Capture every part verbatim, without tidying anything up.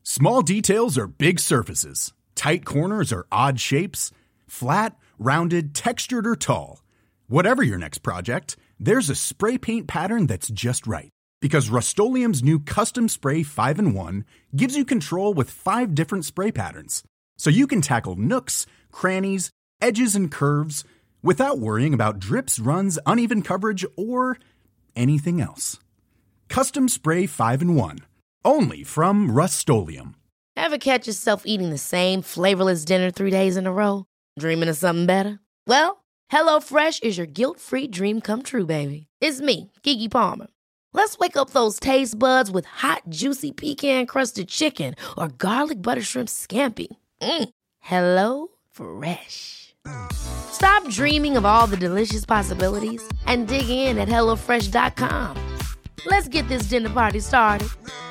Small details are big surfaces. Tight corners are odd shapes. Flat, rounded, textured, or tall. Whatever your next project, there's a spray paint pattern that's just right. Because Rust-Oleum's new Custom Spray five in one gives you control with five different spray patterns. So you can tackle nooks, crannies, edges, and curves without worrying about drips, runs, uneven coverage, or anything else. Custom Spray five in one. Only from Rust-Oleum. Ever catch yourself eating the same flavorless dinner three days in a row? Dreaming of something better? Well, HelloFresh is your guilt-free dream come true, baby. It's me, Keke Palmer. Let's wake up those taste buds with hot, juicy pecan-crusted chicken or garlic butter shrimp scampi. Mm. Hello Fresh. Stop dreaming of all the delicious possibilities and dig in at hello fresh dot com. Let's get this dinner party started.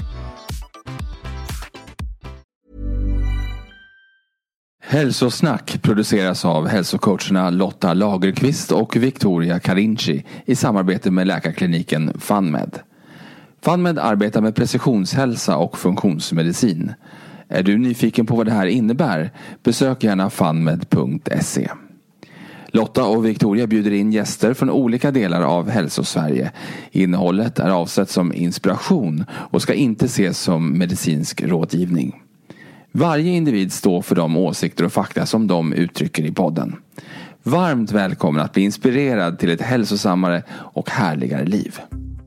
Hälsosnack produceras av hälsocoacherna Lotta Lagerqvist och Victoria Carinci i samarbete med läkarkliniken FunMed. FunMed arbetar med precisionshälsa och funktionsmedicin. Är du nyfiken på vad det här innebär? Besök gärna funmed punkt se. Lotta och Victoria bjuder in gäster från olika delar av Hälsosverige. Innehållet är avsett som inspiration och ska inte ses som medicinsk rådgivning. Varje individ står för de åsikter och fakta som de uttrycker i podden. Varmt välkommen att bli inspirerad till ett hälsosammare och härligare liv.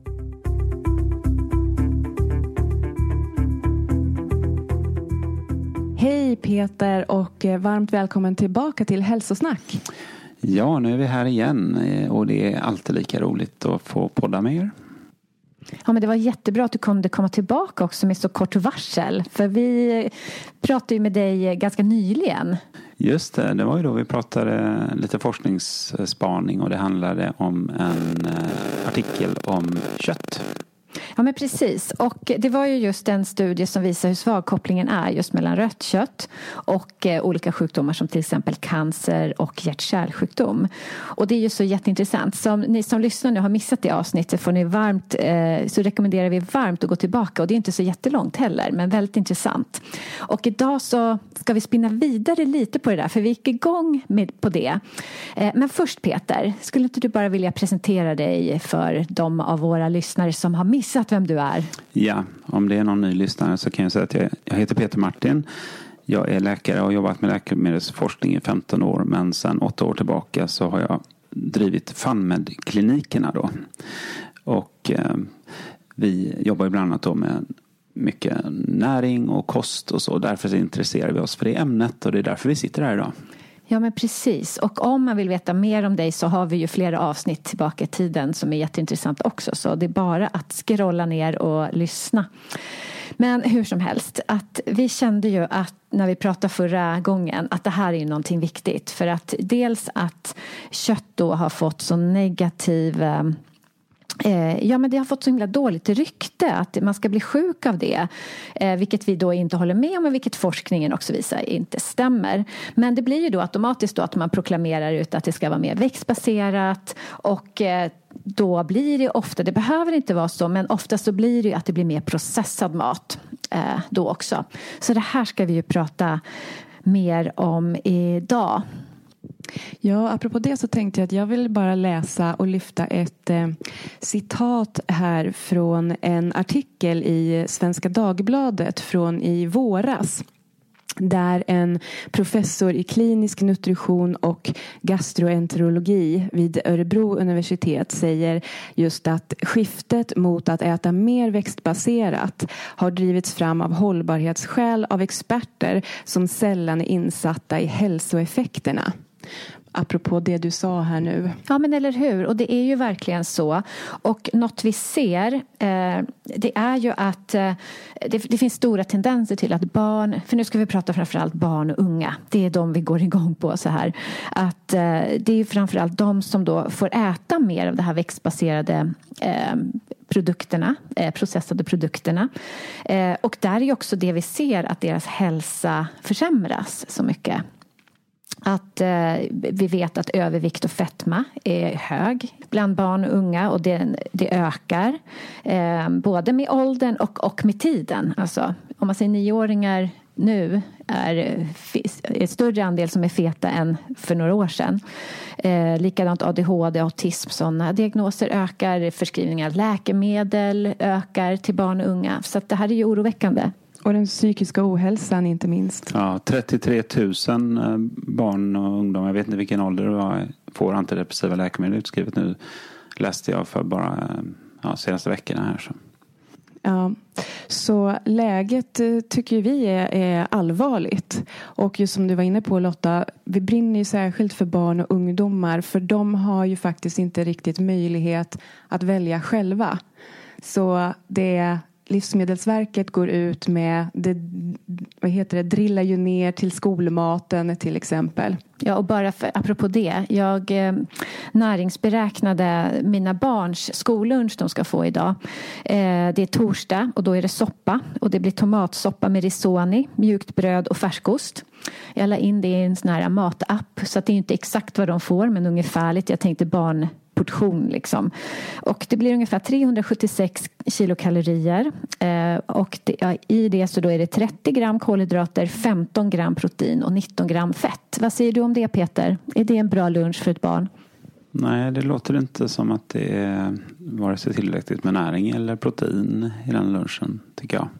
Hej Peter och varmt välkommen tillbaka till Hälsosnack. Ja, nu är vi här igen och det är alltid lika roligt att få podda med er. Ja, men det var jättebra att du kunde komma tillbaka också med så kort varsel. För vi pratade ju med dig ganska nyligen. Just det, det var ju då vi pratade lite forskningsspaning och det handlade om en artikel om kött. Ja, men precis. Och det var ju just en studie som visar hur svag kopplingen är just mellan rött kött och eh, olika sjukdomar som till exempel cancer och hjärt-kärlsjukdom. Och det är ju så jätteintressant. Så om ni som lyssnar nu har missat det avsnittet får ni varmt, eh, så rekommenderar vi varmt att gå tillbaka. Och det är inte så jättelångt heller, men väldigt intressant. Och idag så ska vi spinna vidare lite på det där, för vi gick igång med, på det. Eh, men först Peter, skulle inte du bara vilja presentera dig för de av våra lyssnare som har missat vem du är? Ja, om det är någon ny lyssnare så kan jag säga att jag, jag heter Peter Martin. Jag är läkare och har jobbat med läkemedelsforskning i femton år, men sedan åtta år tillbaka så har jag drivit FunMed-klinikerna då. Och eh, vi jobbar bland annat då med mycket näring och kost och så. Därför så intresserar vi oss för det ämnet och det är därför vi sitter här idag. Ja, men precis. Och om man vill veta mer om dig så har vi ju flera avsnitt tillbaka i tiden som är jätteintressant också. Så det är bara att scrolla ner och lyssna. Men hur som helst, att vi kände ju att när vi pratade förra gången att det här är ju någonting viktigt. För att dels att kött då har fått så negativ... Eh, ja, men det har fått så himla dåligt rykte att man ska bli sjuk av det, eh, vilket vi då inte håller med om och vilket forskningen också visar inte stämmer. Men det blir ju då automatiskt då att man proklamerar ut att det ska vara mer växtbaserat och eh, då blir det ofta, det behöver inte vara så, men ofta så blir det ju att det blir mer processad mat eh, då också. Så det här ska vi ju prata mer om idag. Ja, apropå det så tänkte jag att jag vill bara läsa och lyfta ett eh, citat här från en artikel i Svenska Dagbladet från i våras. Där en professor i klinisk nutrition och gastroenterologi vid Örebro universitet säger just att skiftet mot att äta mer växtbaserat har drivits fram av hållbarhetsskäl av experter som sällan är insatta i hälsoeffekterna. Apropå det du sa här nu. Ja, men eller hur? Och det är ju verkligen så. Och något vi ser, eh, det är ju att eh, det, det finns stora tendenser till att barn, för nu ska vi prata framförallt barn och unga. Det är de vi går igång på så här. Att eh, det är framförallt de som då får äta mer av det här växtbaserade eh, produkterna, eh, processade produkterna. Eh, och där är ju också det vi ser att deras hälsa försämras så mycket. Att eh, vi vet att övervikt och fetma är hög bland barn och unga och det, det ökar eh, både med åldern och, och med tiden. Alltså om man säger nioåringar nu är en större andel som är feta än för några år sedan. Eh, likadant A D H D, autism, sådana diagnoser ökar. Förskrivningar av läkemedel ökar till barn och unga. Så att det här är ju oroväckande. Och den psykiska ohälsan inte minst. Ja, trettiotre tusen barn och ungdomar, jag vet inte vilken ålder det var, får antidepressiva läkemedel utskrivet nu. Läste jag för bara ja, senaste veckorna här. Så. Ja, så läget tycker vi är, är allvarligt. Och just som du var inne på Lotta, vi brinner ju särskilt för barn och ungdomar. För de har ju faktiskt inte riktigt möjlighet att välja själva. Så det Livsmedelsverket går ut med, det, vad heter det, drillar ju ner till skolmaten till exempel. Ja, och bara för, apropå det, jag eh, näringsberäknade mina barns skollunch de ska få idag. Eh, det är torsdag och då är det soppa och det blir tomatsoppa med risoni, mjukt bröd och färskost. Jag la in det i en sån här matapp så att det är inte exakt vad de får men ungefärligt. Jag tänkte barn portion liksom. Och det blir ungefär trehundrasjuttiosex kilokalorier eh, och det, ja, i det så då är det trettio gram kolhydrater, femton gram protein och nitton gram fett. Vad säger du om det, Peter? Är det en bra lunch för ett barn? Nej, det låter inte som att det är vare sig tillräckligt med näring eller protein i den lunchen, tycker jag.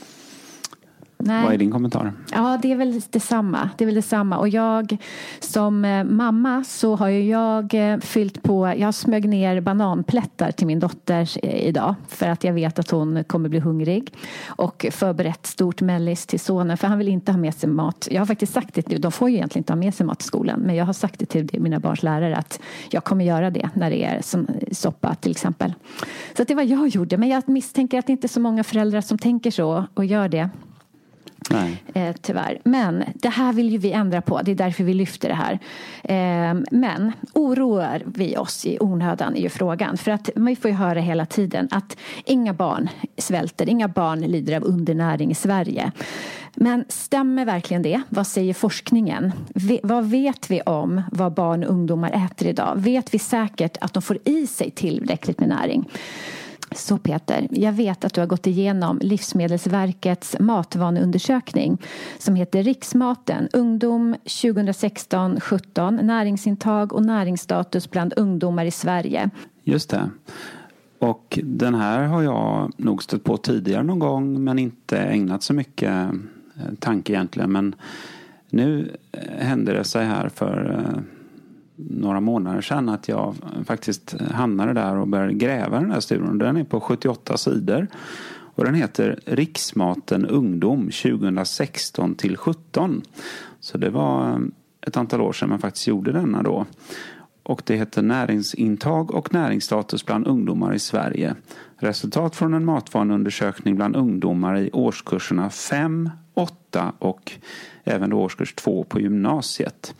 Nej. Vad är din kommentar? Ja, det är väl detsamma. Det är väl detsamma. Och jag som mamma så har ju jag fyllt på, jag smög ner bananplättar till min dotter idag för att jag vet att hon kommer bli hungrig och förberett stort mellis till sonen för han vill inte ha med sig mat. Jag har faktiskt sagt det, de får ju egentligen inte ha med sig mat i skolan men jag har sagt det till mina barns lärare att jag kommer göra det när det är som soppa till exempel. Så att det var jag gjorde men jag misstänker att det inte är så många föräldrar som tänker så och gör det. Nej. Eh, tyvärr. Men det här vill ju vi ändra på. Det är därför vi lyfter det här. Eh, men oroar vi oss i onödan är ju frågan. För att man får ju höra hela tiden att inga barn svälter. Inga barn lider av undernäring i Sverige. Men stämmer verkligen det? Vad säger forskningen? V- vad vet vi om vad barn och ungdomar äter idag? Vet vi säkert att de får i sig tillräckligt med näring? Så Peter, jag vet att du har gått igenom Livsmedelsverkets matvaneundersökning som heter Riksmaten, ungdom tjugohundrasexton sjutton, näringsintag och näringsstatus bland ungdomar i Sverige. Just det. Och den här har jag nog stött på tidigare någon gång men inte ägnat så mycket tanke egentligen. Men nu hände det sig här för några månader sedan att jag faktiskt hamnade där och började gräva den här studien. Den är på sjuttioåtta sidor och den heter Riksmaten ungdom tjugohundrasexton till sjutton. Så det var ett antal år sedan man faktiskt gjorde denna då. Och det heter Näringsintag och näringsstatus bland ungdomar i Sverige. Resultat från en matvaneundersökning bland ungdomar i årskurserna fem, åtta och även då årskurs två på gymnasiet.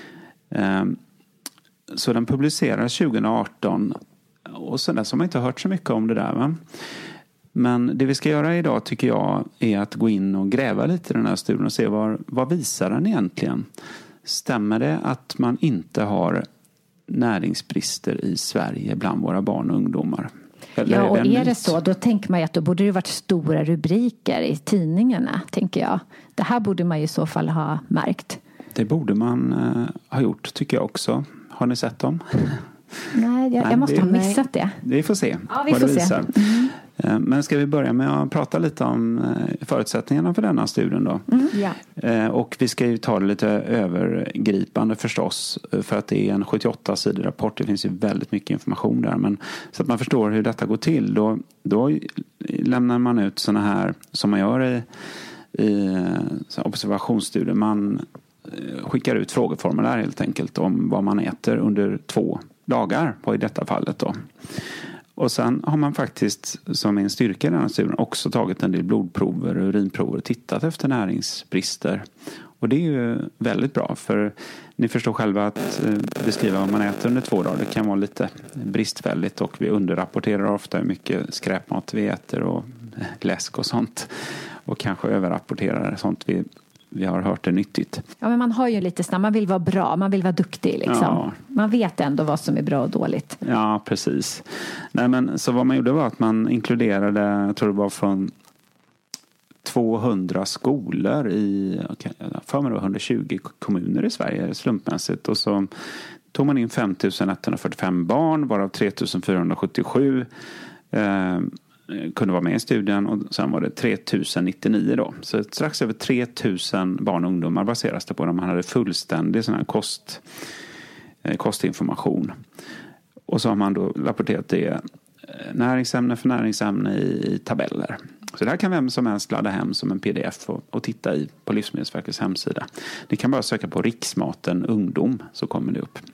Så den publicerades tjugoarton och sen dess har man inte hört så mycket om det där, va? Men det vi ska göra idag tycker jag är att gå in och gräva lite i den här studien och se vad, vad visar den egentligen. Stämmer det att man inte har näringsbrister i Sverige bland våra barn och ungdomar? Eller ja, och är det, är det så, då tänker man ju att då borde det varit stora rubriker i tidningarna, tänker jag. Det här borde man ju i så fall ha märkt. Det borde man uh, ha gjort, tycker jag också. Har ni sett dem? Nej, jag, Nej, jag måste det, ha missat det. Vi får se ja, vi vad får det visar. Mm. Men ska vi börja med att prata lite om förutsättningarna för denna studien då? Mm. Ja. Och vi ska ju ta det lite övergripande förstås, för att det är en sjuttioåtta sidor rapport. Det finns ju väldigt mycket information där, men så att man förstår hur detta går till, då, då lämnar man ut såna här som man gör i, i observationsstudier. Man skickar ut frågeformulär helt enkelt om vad man äter under två dagar på i detta fallet då. Och sen har man faktiskt, som en styrka i den här studien, också tagit en del blodprover och urinprover och tittat efter näringsbrister. Och det är ju väldigt bra, för ni förstår själva att beskriva vad man äter under två dagar, det kan vara lite bristfälligt, och vi underrapporterar ofta hur mycket skräpmat vi äter och läsk och sånt. Och kanske överrapporterar sånt vi Vi har hört det nyttigt. Ja, men man har ju lite snabbt, man vill vara bra, man vill vara duktig liksom. Ja. Man vet ändå vad som är bra och dåligt. Ja, precis. Nej, men så vad man gjorde var att man inkluderade, jag tror det var från tvåhundra skolor i för mig då, hundratjugo kommuner i Sverige slumpmässigt. Och så tog man in fem tusen etthundrafyrtiofem barn, varav tre tusen fyrahundrasjuttiosju eh, kunde vara med i studien, och sen var det tre tusen nittionio då. Så strax över tre tusen barn och ungdomar baseras det på, när man hade fullständig sån här kost, eh, kostinformation. Och så har man då rapporterat det näringsämne för näringsämne i, i tabeller. Så det här kan vem som helst ladda hem som en pdf och, och titta i på Livsmedelsverkets hemsida. Ni kan bara söka på Riksmaten ungdom, så kommer det upp.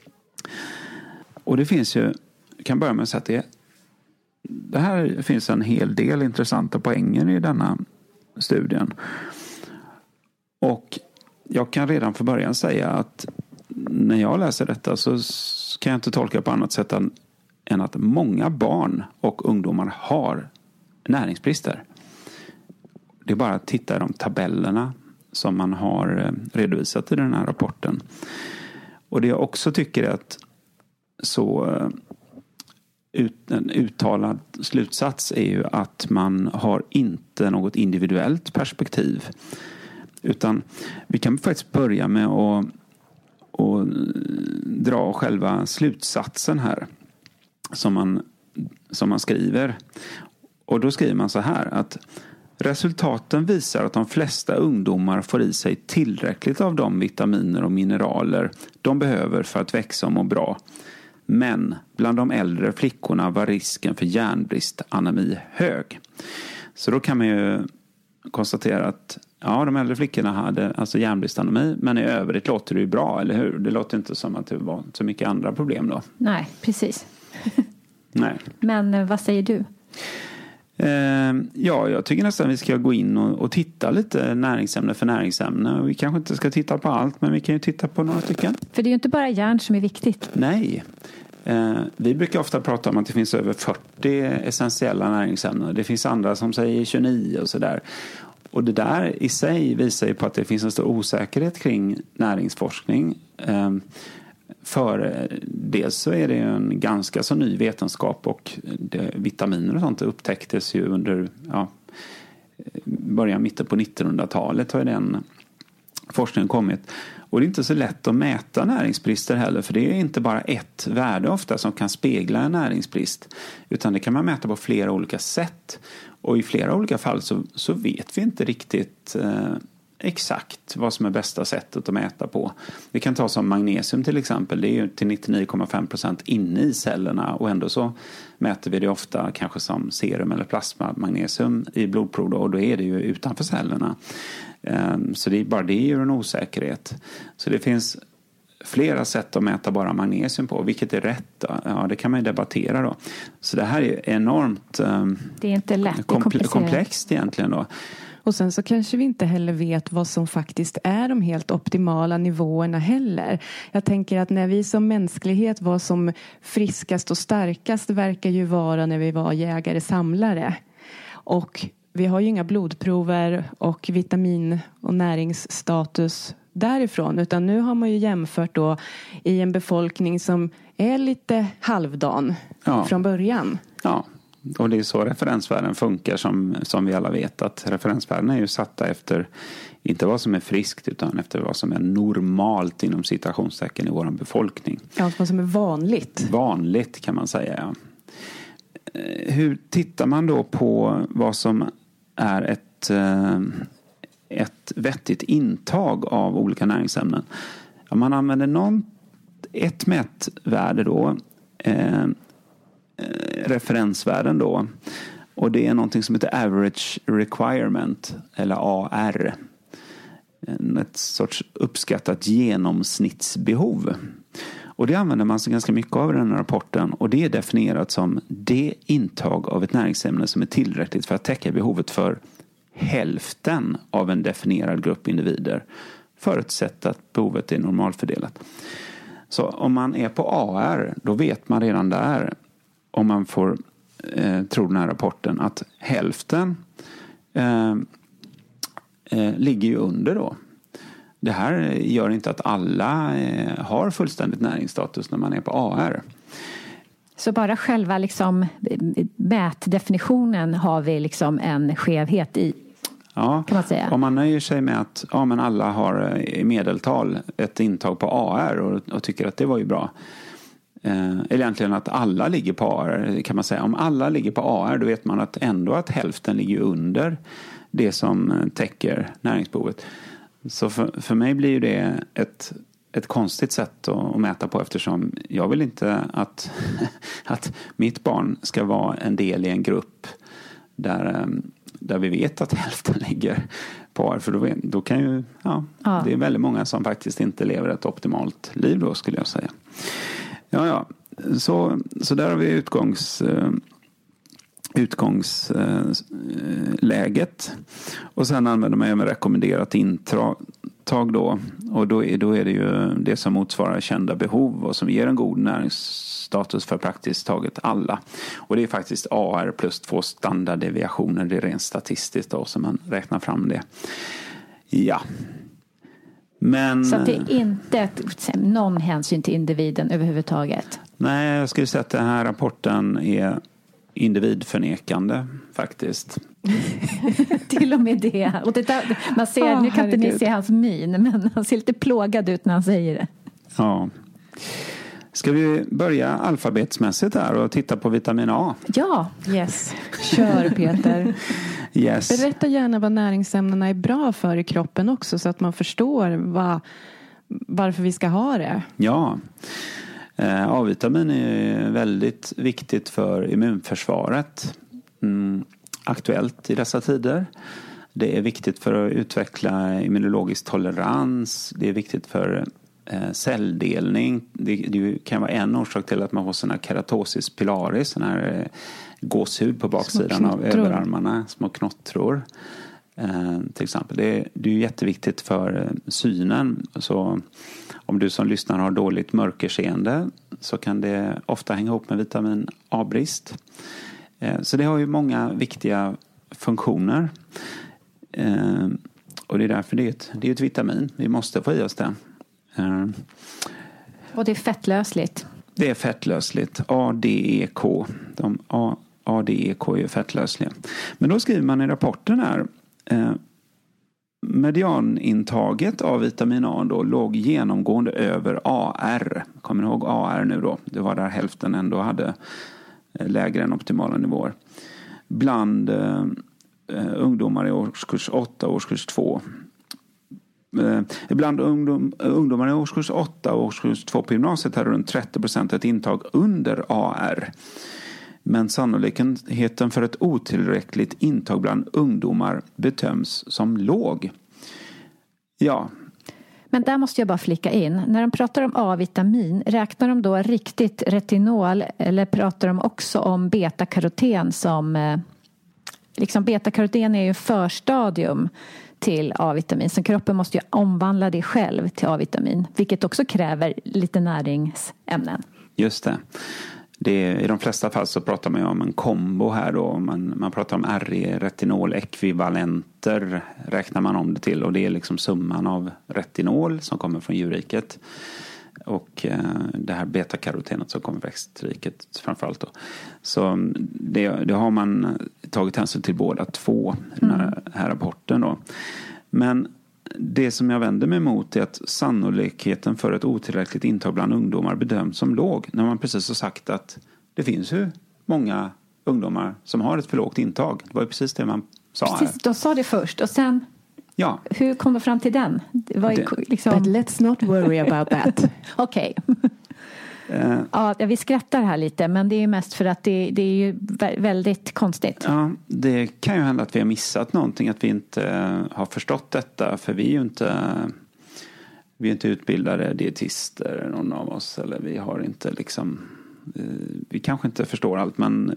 Och det finns ju, jag kan börja med att säga att det, det här finns en hel del intressanta poänger i denna studien. Och jag kan redan för början säga att när jag läser detta så kan jag inte tolka på annat sätt än, än att många barn och ungdomar har näringsbrister. Det är bara att titta i de tabellerna som man har redovisat i den här rapporten. Och det jag också tycker är att så ut, en uttalad slutsats är ju att man har inte något individuellt perspektiv. Utan vi kan faktiskt börja med att och dra själva slutsatsen här som man, som man skriver. Och då skriver man så här att resultaten visar att de flesta ungdomar får i sig tillräckligt av de vitaminer och mineraler de behöver för att växa och må bra. Men bland de äldre flickorna var risken för järnbrist, anemi, hög. Så då kan man ju konstatera att ja, de äldre flickorna hade alltså järnbrist, anemi, men i övrigt låter det ju bra, eller hur? Det låter inte som att det var så mycket andra problem då. Nej, precis. Nej. Men vad säger du? Eh, ja, jag tycker nästan vi ska gå in och, och titta lite näringsämne för näringsämne. Vi kanske inte ska titta på allt, men vi kan ju titta på några stycken. För det är ju inte bara järn som är viktigt. Nej. Eh, vi brukar ofta prata om att det finns över fyrtio essentiella näringsämnen. Det finns andra som säger tjugonio och sådär. Och det där i sig visar ju på att det finns en stor osäkerhet kring näringsforskning. Eh, För dels så är det en ganska så ny vetenskap, och det, vitaminer och sånt upptäcktes ju under ja, början mitten på nittonhundratalet har den forskningen kommit. Och det är inte så lätt att mäta näringsbrister heller, för det är inte bara ett värde ofta som kan spegla en näringsbrist, utan det kan man mäta på flera olika sätt. Och i flera olika fall så, så vet vi inte riktigt eh, exakt vad som är bästa sättet att mäta på. Vi kan ta som magnesium till exempel. Det är ju till nittionio komma fem procent inne i cellerna, och ändå så mäter vi det ofta kanske som serum eller plasma magnesium i blodprov då, och då är det ju utanför cellerna. Så det är bara det är ju en osäkerhet. Så det finns flera sätt att mäta bara magnesium på. Vilket är rätt då? Ja, det kan man ju debattera då. Så det här är enormt det är inte lätt, komple- komplext egentligen då. Och sen så kanske vi inte heller vet vad som faktiskt är de helt optimala nivåerna heller. Jag tänker att när vi som mänsklighet var som friskast och starkast verkar ju vara när vi var jägare-samlare. Och vi har ju inga blodprover och vitamin- och näringsstatus därifrån. Utan nu har man ju jämfört då i en befolkning som är lite halvdan ja. från början. Ja. Och det är så referensvärden funkar, som, som vi alla vet, att referensvärdena är ju satta efter inte vad som är friskt utan efter vad som är normalt inom citationstecken i vår befolkning. Ja, vad som är vanligt. Vanligt kan man säga, ja. Hur tittar man då på vad som är ett, ett vettigt intag av olika näringsämnen? Ja, man använder någon, ett mätvärde då, eh, referensvärden då, och det är någonting som heter average requirement eller A R, ett sorts uppskattat genomsnittsbehov, och det använder man så ganska mycket av i den här rapporten, och det är definierat som det intag av ett näringsämne som är tillräckligt för att täcka behovet för hälften av en definierad grupp individer, förutsatt att behovet är normalfördelat. Så om man är på A R, då vet man redan där, om man får eh, tro den här rapporten, att hälften eh, eh, ligger ju under då. Det här gör inte att alla eh, har fullständigt näringsstatus när man är på A R. Så bara själva liksom mätdefinitionen har vi liksom en skevhet i? Ja, kan man säga. Om man nöjer sig med att ja, men alla har i medeltal ett intag på A R och, och tycker att det var ju bra. Eh, eller egentligen att alla ligger på A R, kan man säga. Om alla ligger på A R, då vet man att ändå att hälften ligger under det som täcker näringsbehovet. Så för, för mig blir ju det ett, ett konstigt sätt att, att mäta på, eftersom jag vill inte att, att mitt barn ska vara en del i en grupp där, där vi vet att hälften ligger på A R. För då, då kan ju, ja, ja, det är väldigt många som faktiskt inte lever ett optimalt liv då, skulle jag säga. Ja, ja. Så, så där har vi utgångs, utgångsläget. Och sen använder man även rekommenderat intag då. Och då är, då är det ju det som motsvarar kända behov och som ger en god näringsstatus för praktiskt taget alla. Och det är faktiskt A R plus två standarddeviationer. Det är rent statistiskt då som man räknar fram det. Ja. Men, så att det är inte ett, någon hänsyn till individen överhuvudtaget? Nej, jag skulle säga att den här rapporten är individförnekande faktiskt. Till och med det. Och det där, man ser, oh, nu kan herregud. Inte ni se hans min, men han ser lite plågad ut när han säger det. Ja. Ska vi börja alfabetsmässigt här och titta på vitamin A? Ja. Yes. Kör Peter. Yes. Berätta gärna vad näringsämnena är bra för i kroppen också, så att man förstår vad, varför vi ska ha det. Ja. A-vitamin är väldigt viktigt för immunförsvaret. Mm, aktuellt i dessa tider. Det är viktigt för att utveckla immunologisk tolerans. Det är viktigt för eh, celldelning. Det, det kan vara en orsak till att man får såna keratosis pilaris, sån här eh, gåshud på baksidan av överarmarna, små knottror. Eh, till exempel. Det är, det är jätteviktigt för eh, synen. Så om du som lyssnar har dåligt mörkerseende så kan det ofta hänga ihop med vitamin A-brist. Eh, så det har ju många viktiga funktioner. Eh, och det är därför det är ett, det är ett vitamin. Vi måste få i oss det. Eh, och det är fettlösligt. Det är fettlösligt. A D E K. De A, A D E K är fettlösliga. Men då skriver man i rapporten här. Eh, medianintaget av vitamin A då låg genomgående över A R. Kommer ni ihåg A R nu då? Det var där hälften ändå hade lägre än optimala nivåer. Bland eh, ungdomar i årskurs åtta och årskurs två. Eh, bland ungdom, ungdomar i årskurs åtta och årskurs två på gymnasiet hade runt trettio procent ett intag under A R. Men sannolikheten för ett otillräckligt intag bland ungdomar bedöms som låg. Ja. Men där måste jag bara flika in. När de pratar om A-vitamin, räknar de då riktigt retinol eller pratar de också om betakaroten som... Liksom betakaroten är ju förstadium till A-vitamin. Så kroppen måste ju omvandla det själv till A-vitamin. Vilket också kräver lite näringsämnen. Just det. Det är, i de flesta fall så pratar man ju om en kombo här då. Man, man pratar om R E, retinol-ekvivalenter räknar man om det till. Och det är liksom summan av retinol som kommer från djurriket. Och eh, det här betakarotenet som kommer från växtriket framförallt då. Så det, det har man tagit hänsyn till båda två i den här, här rapporten då. Men det som jag vänder mig emot är att sannolikheten för ett otillräckligt intag bland ungdomar bedöms som låg. När man precis har sagt att det finns ju många ungdomar som har ett för lågt intag. Det var ju precis det man sa precis, här. De sa det först och sen... Ja. Hur kom de fram till den? Det var det, liksom... But let's not worry about that. Okej. Okay. Uh, ja, vi skrattar här lite, men det är ju mest för att det, det är ju väldigt konstigt. Ja, det kan ju hända att vi har missat någonting, att vi inte har förstått detta, för vi är ju inte vi är inte utbildade dietister någon av oss, eller vi har inte liksom vi kanske inte förstår allt, men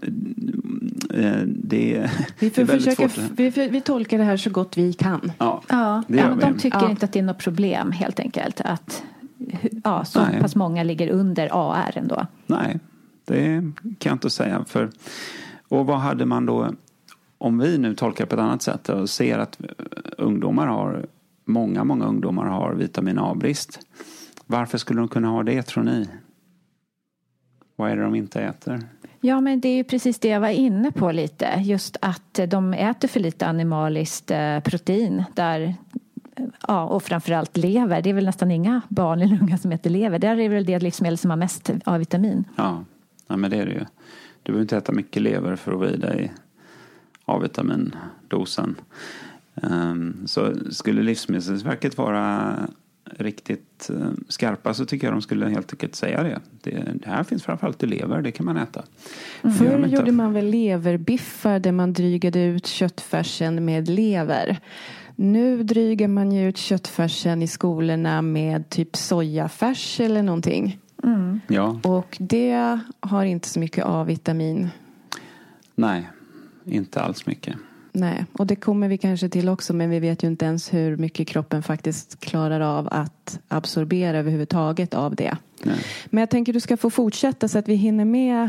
det, vi det är väldigt försöka, svårt. Vi, vi tolkar det här så gott vi kan. Ja, ja, ja de tycker ja. inte att det är något problem helt enkelt att ja, så Nej. pass många ligger under A R ändå. Nej, det kan jag inte säga. För, och vad hade man då, om vi nu tolkar på ett annat sätt och ser att ungdomar har, många, många ungdomar har vitamin A-brist. Varför skulle de kunna ha det, tror ni? Vad är det de inte äter? Ja, men det är ju precis det jag var inne på lite. Just att de äter för lite animaliskt protein. Där, ja, och framförallt lever. Det är väl nästan inga barn eller unga som äter lever. Där är väl det livsmedel som har mest A-vitamin. Ja, ja men det är det ju. Du behöver inte äta mycket lever för att vara i dig A-vitamindosen. Um, så skulle Livsmedelsverket vara riktigt uh, skarpa så tycker jag de skulle helt enkelt säga det. Det, det här finns framförallt i lever, det kan man äta. Mm. Förr gjorde man väl leverbiffar där man drygade ut köttfärsen med lever. Nu drygar man ju ut köttfärsen i skolorna med typ sojafärs eller någonting. Mm. Ja. Och det har inte så mycket A-vitamin. Nej, inte alls mycket. Nej, och det kommer vi kanske till också, men vi vet ju inte ens hur mycket kroppen faktiskt klarar av att absorbera överhuvudtaget av det. Nej. Men jag tänker du ska få fortsätta så att vi hinner med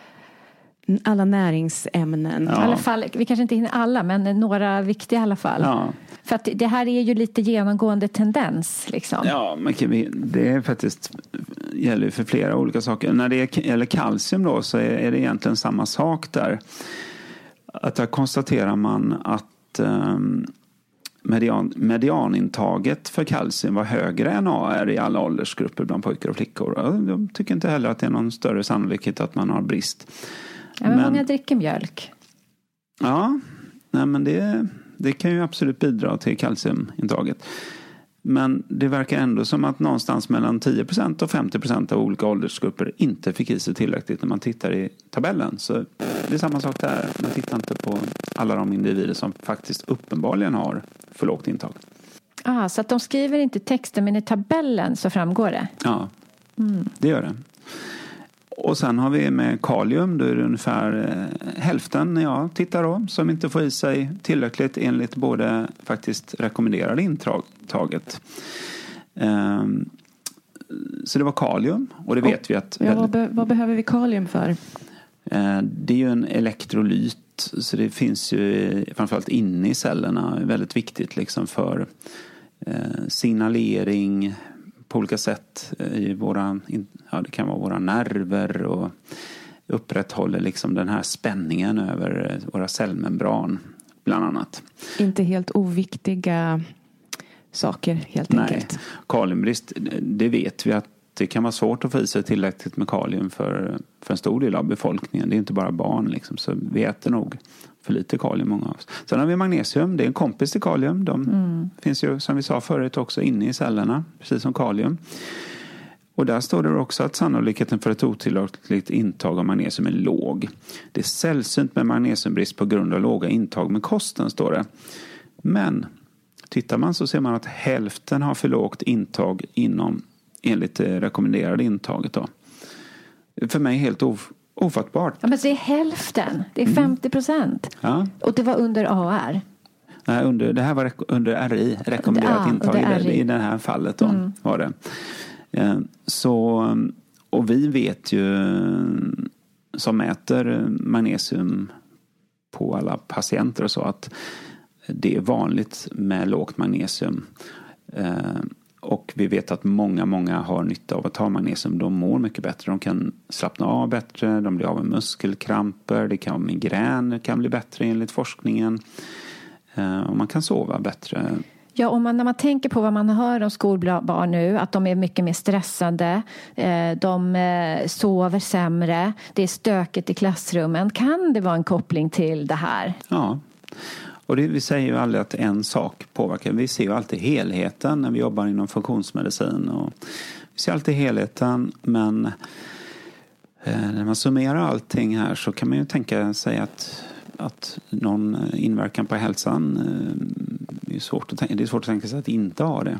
alla näringsämnen. Ja. I alla fall, vi kanske inte hinner alla, men några viktiga i alla fall. Ja. För att det här är ju lite genomgående tendens. Liksom. Ja, men det är faktiskt gäller för flera olika saker. När det gäller kalcium då så är det egentligen samma sak där. Att där konstaterar man att um, median, medianintaget för kalcium var högre än A R i alla åldersgrupper bland pojkar och flickor. Jag tycker inte heller att det är någon större sannolikhet att man har brist. Ja, men, men många dricker mjölk. Ja, nej, men det, det kan ju absolut bidra till kalciumintaget. Men det verkar ändå som att någonstans mellan tio procent och femtio procent av olika åldersgrupper inte fick i sig tillräckligt när man tittar i tabellen. Så det är samma sak där. Man tittar inte på alla de individer som faktiskt uppenbarligen har för lågt intag. Ah, så att de skriver inte texten, men i tabellen så framgår det? Ja, mm. det gör det. Och sen har vi med kalium, då är det ungefär eh, hälften när jag tittar då, som inte får i sig tillräckligt enligt både faktiskt rekommenderade intaget. Um, så det var kalium, och det vet och, vi att... Ja, vad, be, vad behöver vi kalium för? Uh, det är ju en elektrolyt, så det finns ju framförallt inne i cellerna, väldigt viktigt liksom för uh, signalering på olika sätt i våra, ja, det kan vara våra nerver, och upprätthåller liksom den här spänningen över våra cellmembran bland annat. Inte helt oviktiga saker helt Nej. enkelt. Kaliumbrist, det vet vi att det kan vara svårt att få i sig tillräckligt med kalium för, för en stor del av befolkningen. Det är inte bara barn liksom, så vi äter nog för lite kalium många av oss. Sen har vi magnesium, det är en kompis till kalium. De mm. finns ju, som vi sa förut, också inne i cellerna, precis som kalium. Och där står det också att sannolikheten för ett otillräckligt intag av magnesium är låg. Det är sällsynt med magnesiumbrist på grund av låga intag med kosten, står det. Men tittar man så ser man att hälften har för lågt intag inom enligt det rekommenderade intaget då. För mig helt of, ofattbart. Ja, men det är hälften. Det är femtio procent. Mm. Ja. Och det var under A R. Nej, under, det här var under R I, rekommenderat ah, intag i det, i det här fallet då, mm. var det. Så, och vi vet ju som äter magnesium på alla patienter och så att det är vanligt med lågt magnesium. Och vi vet att många, många har nytta av att ta magnesium. De mår mycket bättre. De kan slappna av bättre. De blir av med muskelkramper. Det kan vara migrän. Det kan bli bättre enligt forskningen. Och man kan sova bättre. Ja, och man, när man tänker på vad man hör om skolbarn nu, att de är mycket mer stressade, de sover sämre, det är stökigt i klassrummen. Kan det vara en koppling till det här? Ja, och det, vi säger ju aldrig att en sak påverkar. Vi ser ju alltid helheten när vi jobbar inom funktionsmedicin. Och vi ser alltid helheten, men eh, när man summerar allting här så kan man ju tänka sig att, att någon inverkan på hälsan, eh, är svårt att tänka, det är svårt att tänka sig att inte ha det.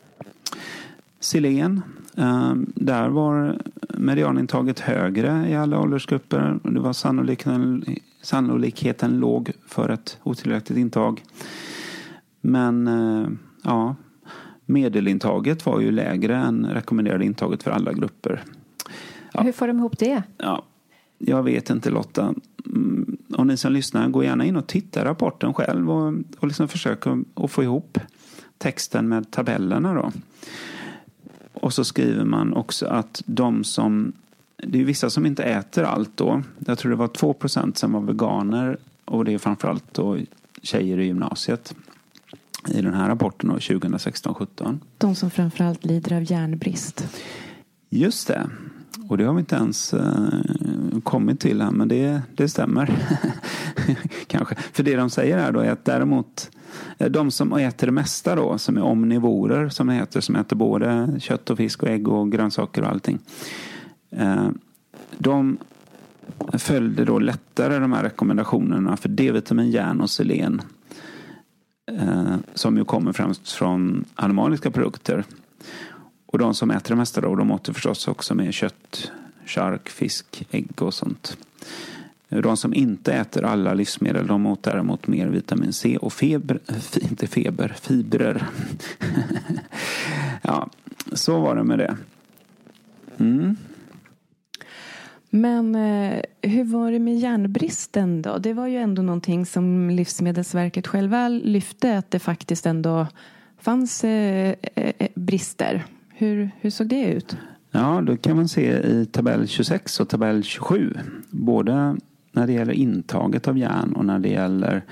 Selen, eh, där var medianintaget högre i alla åldersgrupper. Det var sannolikheten, sannolikheten låg för ett otillräckligt intag. Men eh, ja, medelintaget var ju lägre än rekommenderade intaget för alla grupper. Ja. Hur får de ihop det? Ja, jag vet inte, Lotta. Och ni som lyssnar, gå gärna in och titta rapporten själv och, och liksom försöka att få ihop texten med tabellerna då. Och så skriver man också att de som det är vissa som inte äter allt då. Jag tror det var två procent som var veganer, och det är framförallt då tjejer i gymnasiet i den här rapporten då, tjugo sexton sjutton. De som framförallt lider av järnbrist. Just det. Och det har vi inte ens eh, kommit till här, men det, det stämmer. Kanske. För det de säger här då är att däremot de som äter det mesta då, som är omnivorer som det heter, som äter både kött och fisk och ägg och grönsaker och allting. Eh, de följde då lättare de här rekommendationerna för D-vitamin, järn och selen. Eh, som ju kommer främst från animaliska produkter. Och de som äter det mesta då, de åter förstås också med kött, chark, fisk, ägg och sånt. De som inte äter alla livsmedel, de åt däremot mer vitamin C och feber, inte feber, fibrer. Ja, så var det med det. Mm. Men eh, hur var det med järnbristen då? Det var ju ändå någonting som Livsmedelsverket själva lyfte, att det faktiskt ändå fanns eh, eh, brister. Hur, hur såg det ut? Ja, då kan man se i tabell tjugosex och tabell tjugosju. Både när det gäller intaget av järn och när det gäller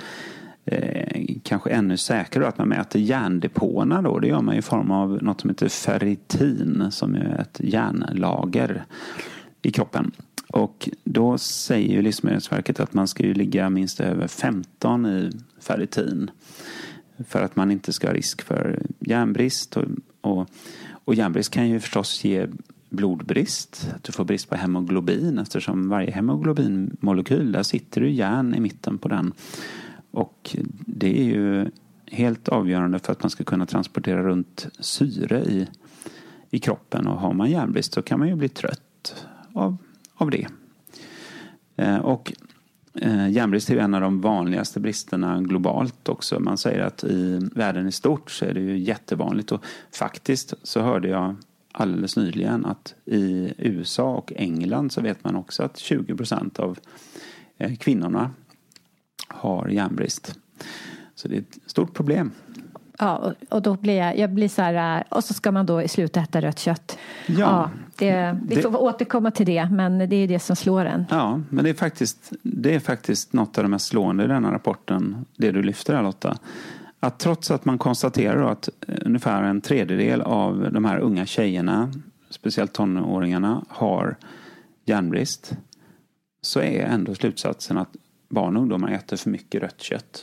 eh, kanske ännu säkrare att man mäter järndepåerna då. Det gör man i form av något som heter ferritin, som är ett järnlager i kroppen. Och då säger ju Livsmedelsverket att man ska ju ligga minst över femton i ferritin för att man inte ska ha risk för järnbrist. Och, och, och järnbrist kan ju förstås ge blodbrist. Att du får brist på hemoglobin, eftersom varje hemoglobinmolekyl, där sitter ju järn i mitten på den. Och det är ju helt avgörande för att man ska kunna transportera runt syre i, i kroppen. Och har man järnbrist så kan man ju bli trött av, av det. Eh, och eh, järnbrist är ju en av de vanligaste bristerna globalt också. Man säger att i världen i stort så är det ju jättevanligt. Och faktiskt så hörde jag alldeles nyligen att i U S A och England så vet man också att tjugo procent av eh, kvinnorna har järnbrist. Så det är ett stort problem. Ja, och då blir jag, jag blir så här, och så ska man då i slutet äta rött kött. Ja, ja det, vi det, får återkomma till det, men det är det som slår en. Ja, men det är faktiskt, det är faktiskt något av det mest slående i denna rapporten, det du lyfter här, Lotta. Att trots att man konstaterar att ungefär en tredjedel av de här unga tjejerna, speciellt tonåringarna, har järnbrist, så är ändå slutsatsen att barn och ungdomar äter för mycket rött kött.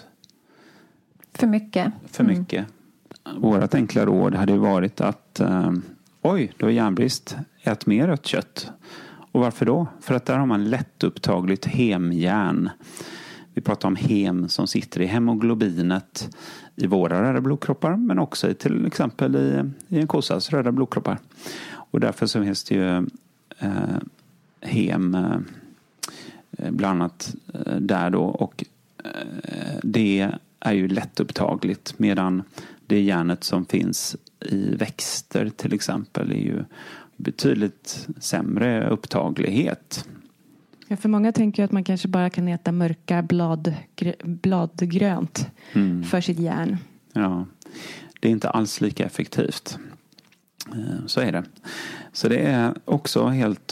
För mycket. För mycket. Mm. Vårat enkla råd hade varit att eh, oj, då är järnbrist, ät mer rött kött. Och varför då? För att där har man lättupptagligt hemjärn. Vi pratar om hem som sitter i hemoglobinet i våra röda blodkroppar, men också i till exempel i, i en kossas röda blodkroppar. Och därför så finns det ju eh, hem eh, bland annat eh, där då, och eh, det är ju lättupptagligt, medan det järnet som finns i växter till exempel är ju betydligt sämre upptaglighet. Ja, för många tänker att man kanske bara kan äta mörka blad, bladgrönt mm. för sitt järn. Ja, det är inte alls lika effektivt. Så är det. Så det är också helt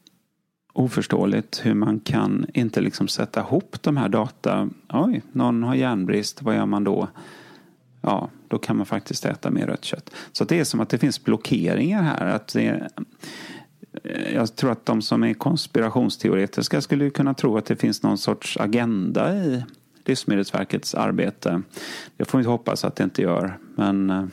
oförståeligt hur man kan inte liksom sätta ihop de här data. Oj, någon har järnbrist, vad gör man då? Ja, då kan man faktiskt äta mer rött kött. Så det är som att det finns blockeringar här. Att det, jag tror att de som är konspirationsteoretiska skulle kunna tro att det finns någon sorts agenda i Livsmedelsverkets arbete. Jag får inte hoppas att det inte gör, men...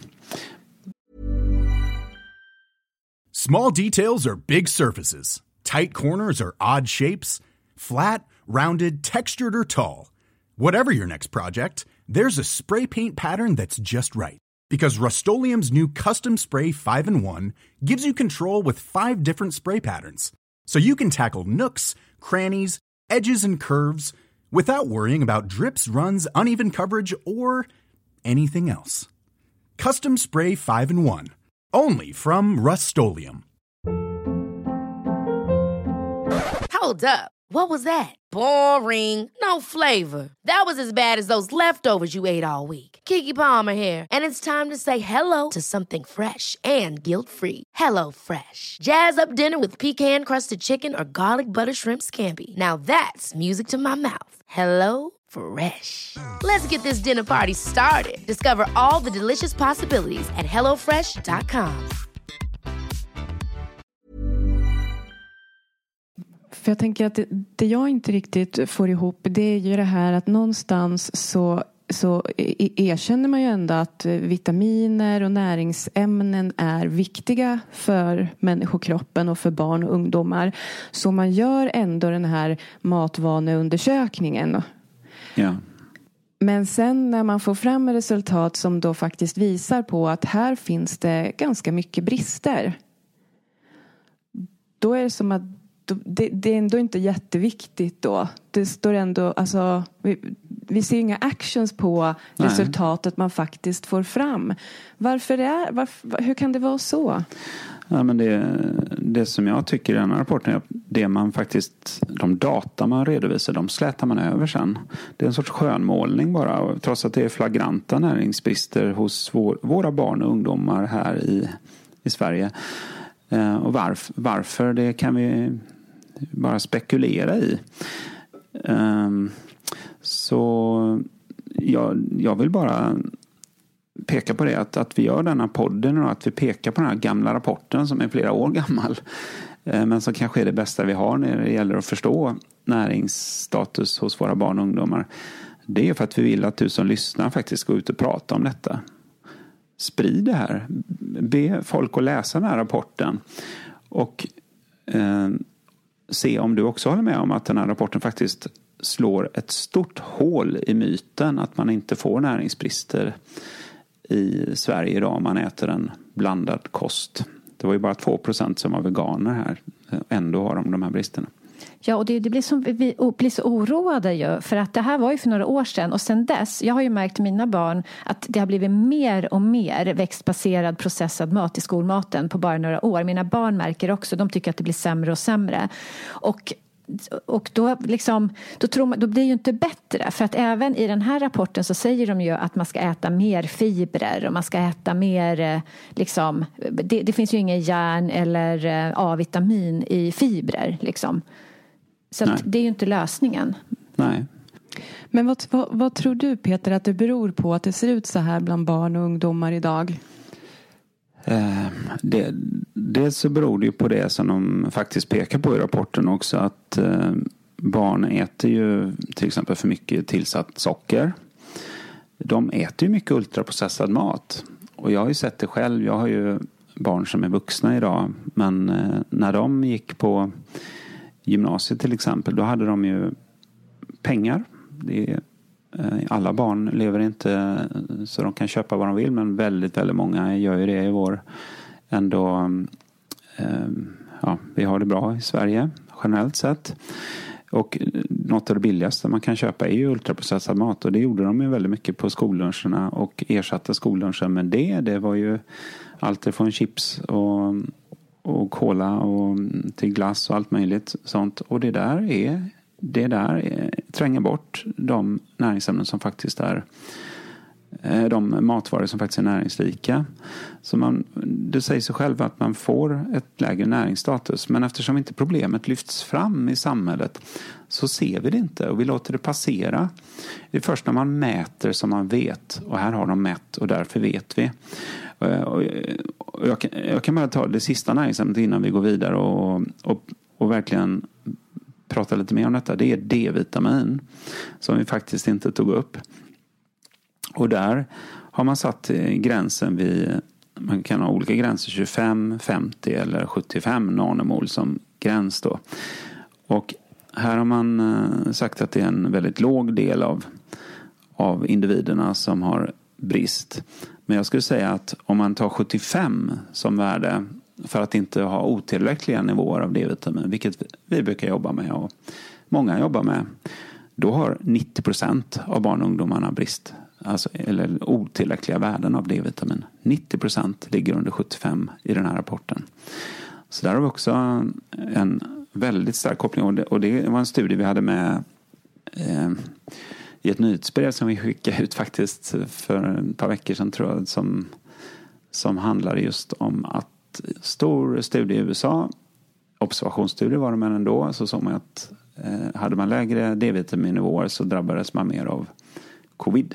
Small details are big surfaces. Tight corners are odd shapes. Flat, rounded, textured, or tall. Whatever your next project, there's a spray paint pattern that's just right. Because Rust-Oleum's new Custom Spray five in one gives you control with five different spray patterns. So you can tackle nooks, crannies, edges, and curves without worrying about drips, runs, uneven coverage, or anything else. Custom Spray five in one. Only from Rust-Oleum. Hold up. What was that? Boring. No flavor. That was as bad as those leftovers you ate all week. Keke Palmer here, and it's time to say hello to something fresh and guilt-free. Hello Fresh. Jazz up dinner with pecan-crusted chicken or garlic butter shrimp scampi. Now that's music to my mouth. Hello Fresh. Let's get this dinner party started. Discover all the delicious possibilities at hello fresh dot com. För jag tänker att det, det jag inte riktigt får ihop, det är ju det här att någonstans så, så erkänner man ju ändå att vitaminer och näringsämnen är viktiga för människokroppen och för barn och ungdomar. Så man gör ändå den här matvaneundersökningen. Ja. Men sen när man får fram resultat som då faktiskt visar på att här finns det ganska mycket brister. Då är det som att Det, det är ändå inte jätteviktigt då. Det står ändå, alltså, vi, vi ser inga actions på Nej. resultatet man faktiskt får fram. Varför är, varför, hur kan det vara så? Ja, men det, det som jag tycker i den här rapporten är att det man faktiskt, de data man redovisar, de slätar man över sen. Det är en sorts skönmålning bara, trots att det är flagranta näringsbrister hos vår, våra barn och ungdomar här i, i Sverige. Uh, och varf, varför, det kan vi bara spekulera i. Um, så jag, jag vill bara peka på det, att, att vi gör denna podden och att vi pekar på den här gamla rapporten som är flera år gammal. Uh, men som kanske är det bästa vi har när det gäller att förstå näringsstatus hos våra barn och ungdomar. Det är för att vi vill att du som lyssnar faktiskt går ut och prata om detta. Sprid det här. Be folk att läsa den här rapporten. Och eh, se om du också håller med om att den här rapporten faktiskt slår ett stort hål i myten att man inte får näringsbrister i Sverige idag om man äter en blandad kost. Det var ju bara två procent som var veganer här. Ändå har de de här bristerna. Ja, och det, det blir, som, vi blir så oroade ju, för att det här var ju för några år sedan och sen dess, jag har ju märkt mina barn att det har blivit mer och mer växtbaserad processad mat i skolmaten på bara några år. Mina barn märker också, de tycker att det blir sämre och sämre. Och Och då, liksom, då, tror man, då blir det ju inte bättre. För att även i den här rapporten så säger de ju att man ska äta mer fibrer. Och man ska äta mer, liksom, det, det finns ju ingen järn eller A-vitamin i fibrer. Liksom. Så att det är ju inte lösningen. Nej. Men vad, vad, vad tror du, Peter, att det beror på att det ser ut så här bland barn och ungdomar idag? Eh, det, dels så beror det ju på det som de faktiskt pekar på i rapporten också, att eh, barn äter ju till exempel för mycket tillsatt socker. De äter ju mycket ultraprocessad mat, och jag har ju sett det själv. Jag har ju barn som är vuxna idag, men eh, när de gick på gymnasiet till exempel, då hade de ju pengar. Det är Alla barn lever inte så de kan köpa vad de vill, men väldigt, väldigt många gör ju det i vår ändå. Eh, ja, vi har det bra i Sverige generellt sett. Och något av det billigaste man kan köpa är ju ultraprocessad mat, och det gjorde de ju väldigt mycket på skolluncherna och ersatte skollunchen med det. Det var ju allt från chips och, och cola och till glass och allt möjligt sånt. Och det där är Det där tränger bort de näringsämnen som faktiskt är de matvaror som faktiskt är näringsrika. Så man, det säger sig själv att man får ett lägre näringsstatus. Men eftersom inte problemet lyfts fram i samhället så ser vi det inte och vi låter det passera. Det är först när man mäter som man vet. Och här har de mätt och därför vet vi. Och jag, kan, jag kan bara ta det sista näringsämnet innan vi går vidare och, och, och verkligen prata lite mer om detta. Det är D-vitamin som vi faktiskt inte tog upp. Och där har man satt gränsen vid, man kan ha olika gränser, tjugofem, femtio eller sjuttiofem nanomol som gräns då. Och här har man sagt att det är en väldigt låg del av, av individerna som har brist. Men jag skulle säga att om man tar sjuttiofem som värde för att inte ha otillräckliga nivåer av D-vitamin, vilket vi brukar jobba med och många jobbar med, då har nittio procent av barn och ungdomarna brist, alltså, eller otillräckliga värden av D-vitamin. nittio procent ligger under sjuttiofem i den här rapporten. Så där har vi också en väldigt stark koppling. Och det, och det var en studie vi hade med eh, i ett nyhetsbrev som vi skickade ut faktiskt för ett par veckor sedan tror jag. Som, som handlade just om att stor studie i U S A, observationsstudie var det men ändå, så såg man att eh, hade man lägre D-vitaminnivåer så drabbades man mer av covid.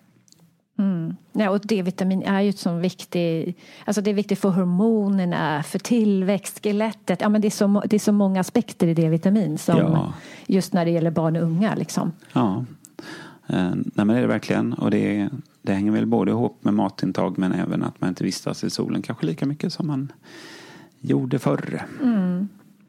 Mm. Ja, och D-vitamin är ju så viktigt, alltså det är viktigt för hormonerna, för tillväxt, skelettet. Ja, men det är så, det är så många aspekter i D-vitamin som ja. Just när det gäller barn och unga liksom. Ja, eh, nej, men det är det verkligen. Och det, det hänger väl både ihop med matintag men även att man inte vistas i solen kanske lika mycket som man gjorde förr. Mm.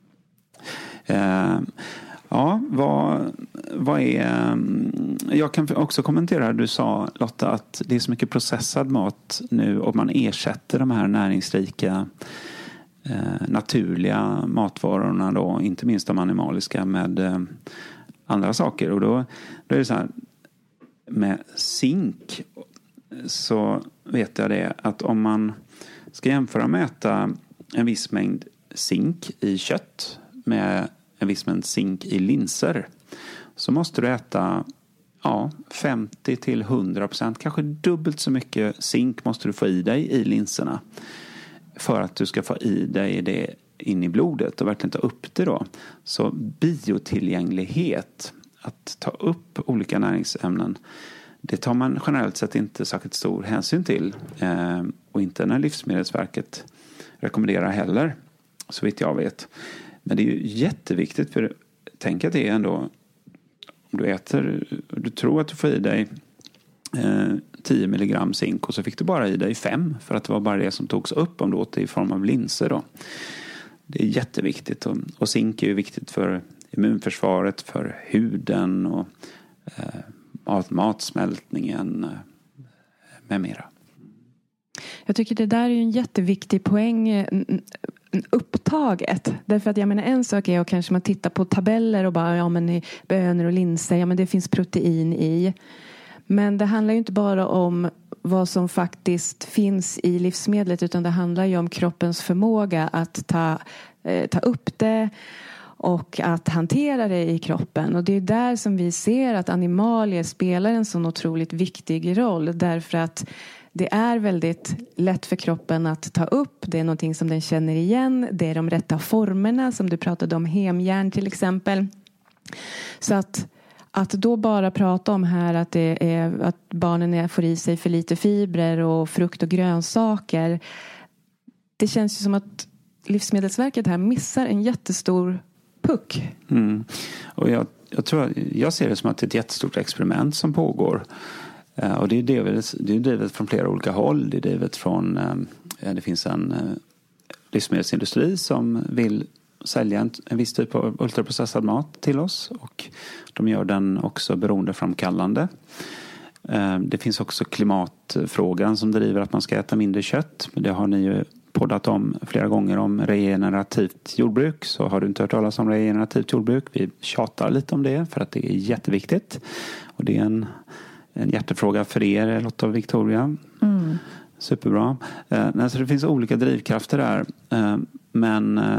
Eh, Ja, vad, vad är... Jag kan också kommentera, du sa Lotta att det är så mycket processad mat nu och man ersätter de här näringsrika eh, naturliga matvarorna då, inte minst de animaliska med eh, andra saker. Och då, då är det så här, med zink så vet jag det att om man ska jämföra med att äta en viss mängd zink i kött med en viss mängd zink i linser så måste du äta ja, femtio till hundra procent, kanske dubbelt så mycket zink måste du få i dig i linserna för att du ska få i dig det in i blodet och verkligen ta upp det då. Så biotillgänglighet, att ta upp olika näringsämnen, det tar man generellt sett inte särskilt stor hänsyn till eh, och inte när Livsmedelsverket rekommenderar heller, så vitt jag vet. Men det är ju jätteviktigt, för tänk att det är ändå, om du äter, du tror att du får i dig eh, tio milligram zink och så fick du bara i dig fem för att det var bara det som togs upp om du åt det i form av linser då. Det är jätteviktigt och, och zink är ju viktigt för immunförsvaret, för huden och eh, matsmältningen eh, med mera. Jag tycker det där är ju en jätteviktig poäng upptaget. Därför att jag menar en sak är att kanske man tittar på tabeller och bara ja men i bönor och linser, ja men det finns protein i. Men det handlar ju inte bara om vad som faktiskt finns i livsmedlet utan det handlar ju om kroppens förmåga att ta, eh, ta upp det och att hantera det i kroppen. Och det är där som vi ser att animalier spelar en sån otroligt viktig roll, därför att det är väldigt lätt för kroppen att ta upp. Det är någonting som den känner igen. Det är de rätta formerna som du pratade om, hemjärn till exempel. Så att, att då bara prata om här att, det är, att barnen får i sig för lite fibrer och frukt och grönsaker. Det känns ju som att Livsmedelsverket här missar en jättestor puck. Mm. Och jag, jag, tror, jag ser det som att det är ett jättestort experiment som pågår. Och det är drivet, det är drivet från flera olika håll. Det är drivet från, det finns en livsmedelsindustri som vill sälja en, en viss typ av ultraprocessad mat till oss. Och de gör den också beroendeframkallande. Det finns också klimatfrågan som driver att man ska äta mindre kött. Det har ni ju poddat om flera gånger om regenerativt jordbruk. Så har du inte hört talas om regenerativt jordbruk. Vi tjatar lite om det för att det är jätteviktigt. Och det är en... En hjärtefråga för er, Lotta och Victoria. Mm. Superbra. Eh, alltså det finns olika drivkrafter där. Eh, men eh,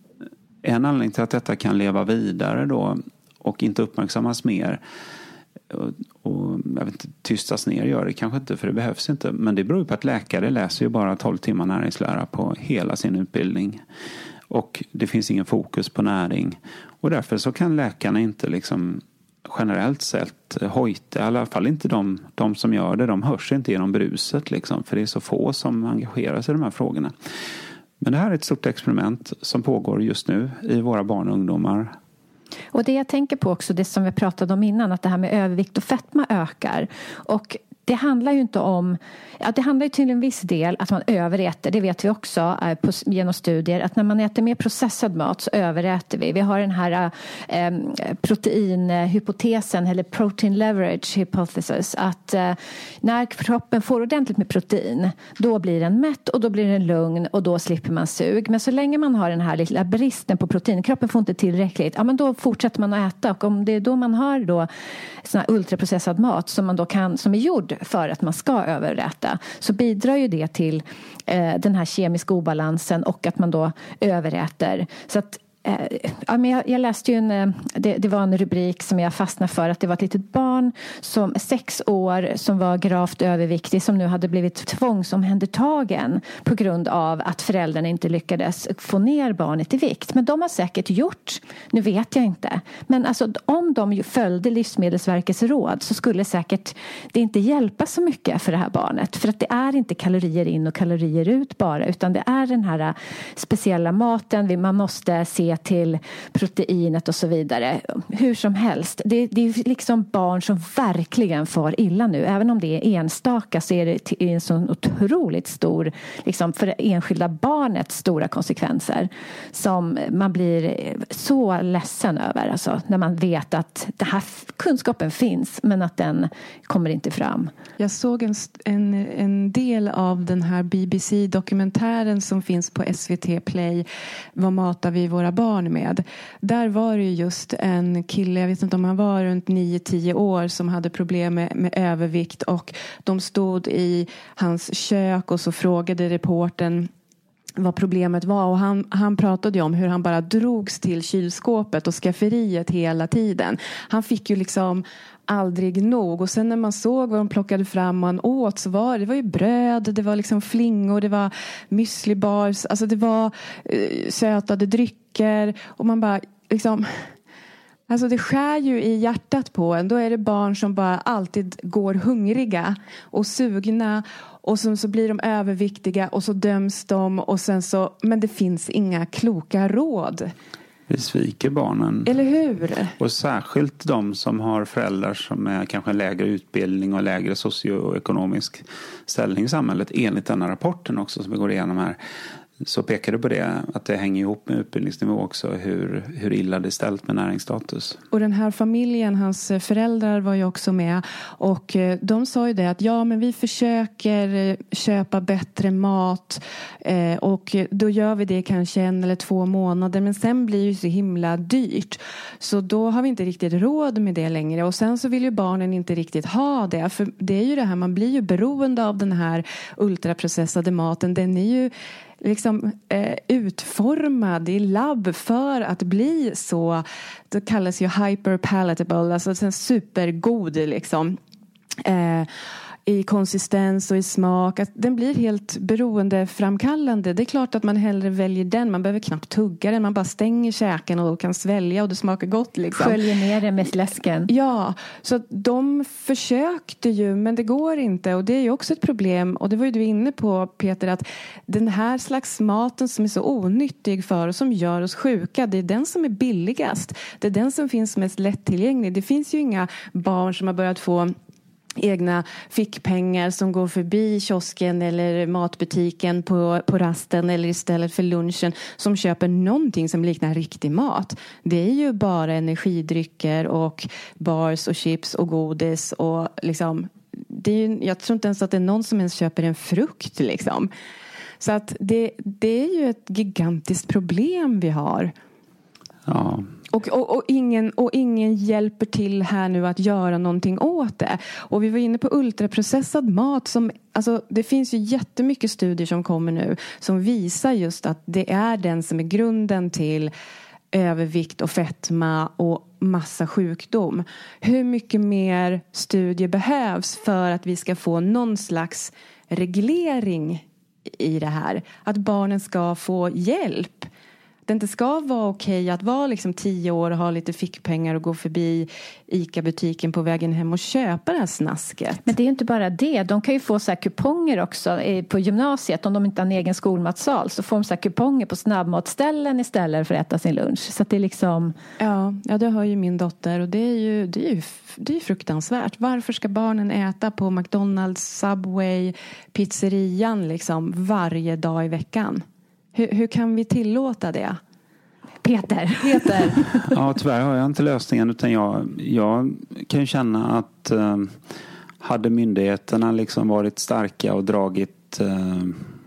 en anledning till att detta kan leva vidare då och inte uppmärksammas mer och, och jag vet inte, tystas ner gör det kanske inte, för det behövs inte. Men det beror på att läkare läser ju bara tolv timmar näringslära på hela sin utbildning. Och det finns ingen fokus på näring. Och därför så kan läkarna inte liksom generellt sett hojta, i alla fall inte de, de som gör det, de hörs inte genom bruset liksom, för det är så få som engagerar sig i de här frågorna. Men det här är ett stort experiment som pågår just nu i våra barn och ungdomar. Och det jag tänker på också, det som vi pratade om innan, att det här med övervikt och fetma ökar. Och det handlar ju inte om, ja, det handlar ju till en viss del att man överäter, det vet vi också eh, på, genom studier, att när man äter mer processad mat så överäter vi. Vi har den här eh, proteinhypotesen eller protein leverage hypothesis, att eh, när kroppen får ordentligt med protein, då blir den mätt och då blir den lugn och då slipper man sug. Men så länge man har den här lilla bristen på protein, kroppen får inte tillräckligt, ja men då fortsätter man att äta, och om det är då man har då sån här ultraprocessad mat som man då kan, som är gjord för att man ska överäta, så bidrar ju det till eh, den här kemiska obalansen och att man då överäter. Så att Ja, men jag, jag läste ju en, det, det var en rubrik som jag fastnade för, att det var ett litet barn som sex år som var gravt överviktig som nu hade blivit tvångsomhändertagen på grund av att föräldrarna inte lyckades få ner barnet i vikt. Men de har säkert gjort, nu vet jag inte, men alltså om de följde Livsmedelsverkets råd så skulle säkert det inte hjälpa så mycket för det här barnet, för att det är inte kalorier in och kalorier ut bara, utan det är den här speciella maten, man måste se till proteinet och så vidare. Hur som helst, det, det är liksom barn som verkligen får illa nu. Även om det är enstaka så är det en sån otroligt stor, liksom för det enskilda barnet stora konsekvenser som man blir så ledsen över. Alltså, när man vet att det här kunskapen finns men att den kommer inte fram. Jag såg en, en, en del av den här B B C-dokumentären som finns på S V T Play. Vad matar vi våra barn med? Där var det just en kille, jag vet inte om han var runt nio tio år, som hade problem med, med övervikt, och de stod i hans kök och så frågade reportern vad problemet var, och han, han pratade ju om hur han bara drogs till kylskåpet och skafferiet hela tiden. Han fick ju liksom aldrig nog, och sen när man såg vad de plockade fram och han åt, så var det var ju bröd, det var liksom flingor, det var müslibars, alltså det var uh, sötade drycker, och man bara liksom, alltså det skär ju i hjärtat på en. Då är det barn som bara alltid går hungriga och sugna, och så, så blir de överviktiga och så döms de, och sen så, men det finns inga kloka råd. Vi sviker barnen. Eller hur? Och särskilt de som har föräldrar som är kanske lägre utbildning och lägre socioekonomisk ställning i samhället. Enligt den här rapporten också som vi går igenom här, så pekar det på det, att det hänger ihop med utbildningsnivå också, hur, hur illa det är ställt med näringsstatus. Och den här familjen, hans föräldrar var ju också med, och de sa ju det att ja, men vi försöker köpa bättre mat eh, och då gör vi det kanske en eller två månader, men sen blir det ju så himla dyrt, så då har vi inte riktigt råd med det längre, och sen så vill ju barnen inte riktigt ha det, för det är ju det här, man blir ju beroende av den här ultraprocessade maten, den är ju liksom eh, utformad i labb för att bli så, det kallas ju hyperpalatable, alltså sen supergod liksom eh, i konsistens och i smak, att den blir helt beroendeframkallande. Det är klart att man hellre väljer den, man behöver knappt tugga den, man bara stänger käken och kan svälja och det smakar gott liksom. Sköljer ner det med läsken. Ja, så de försökte ju, men det går inte, och det är ju också ett problem, och det var ju du inne på, Peter, att den här slags maten som är så onyttig för oss, som gör oss sjuka, det är den som är billigast, det är den som finns mest lättillgänglig. Det finns ju inga barn som har börjat få egna fickpengar som går förbi kiosken eller matbutiken på, på rasten eller istället för lunchen, som köper någonting som liknar riktig mat. Det är ju bara energidrycker och bars och chips och godis, och liksom, det är ju, jag tror inte ens att det är någon som ens köper en frukt liksom. Så att det, det är ju ett gigantiskt problem vi har. Ja. Och, och, och, ingen, och ingen hjälper till här nu att göra någonting åt det. Och vi var inne på ultraprocessad mat. Som, alltså, det finns ju jättemycket studier som kommer nu som visar just att det är den som är grunden till övervikt och fetma och massa sjukdom. Hur mycket mer studier behövs för att vi ska få någon slags reglering i det här? Att barnen ska få hjälp. Det inte ska vara okej att vara liksom tio år och ha lite fickpengar och gå förbi ICA-butiken på vägen hem och köpa det här snasket. Men det är ju inte bara det. De kan ju få så här kuponger också på gymnasiet. Om de inte har en egen skolmatsal så får de så här kuponger på snabbmatställen istället för att äta sin lunch. Så att det är liksom... Ja, ja, det har ju min dotter, och det är ju, det är ju, det är fruktansvärt. Varför ska barnen äta på McDonald's, Subway, pizzerian liksom varje dag i veckan? Hur, hur kan vi tillåta det? Peter. Peter. Ja, tyvärr har jag inte lösningen, utan jag, jag kan ju känna att eh, hade myndigheterna liksom varit starka och dragit eh,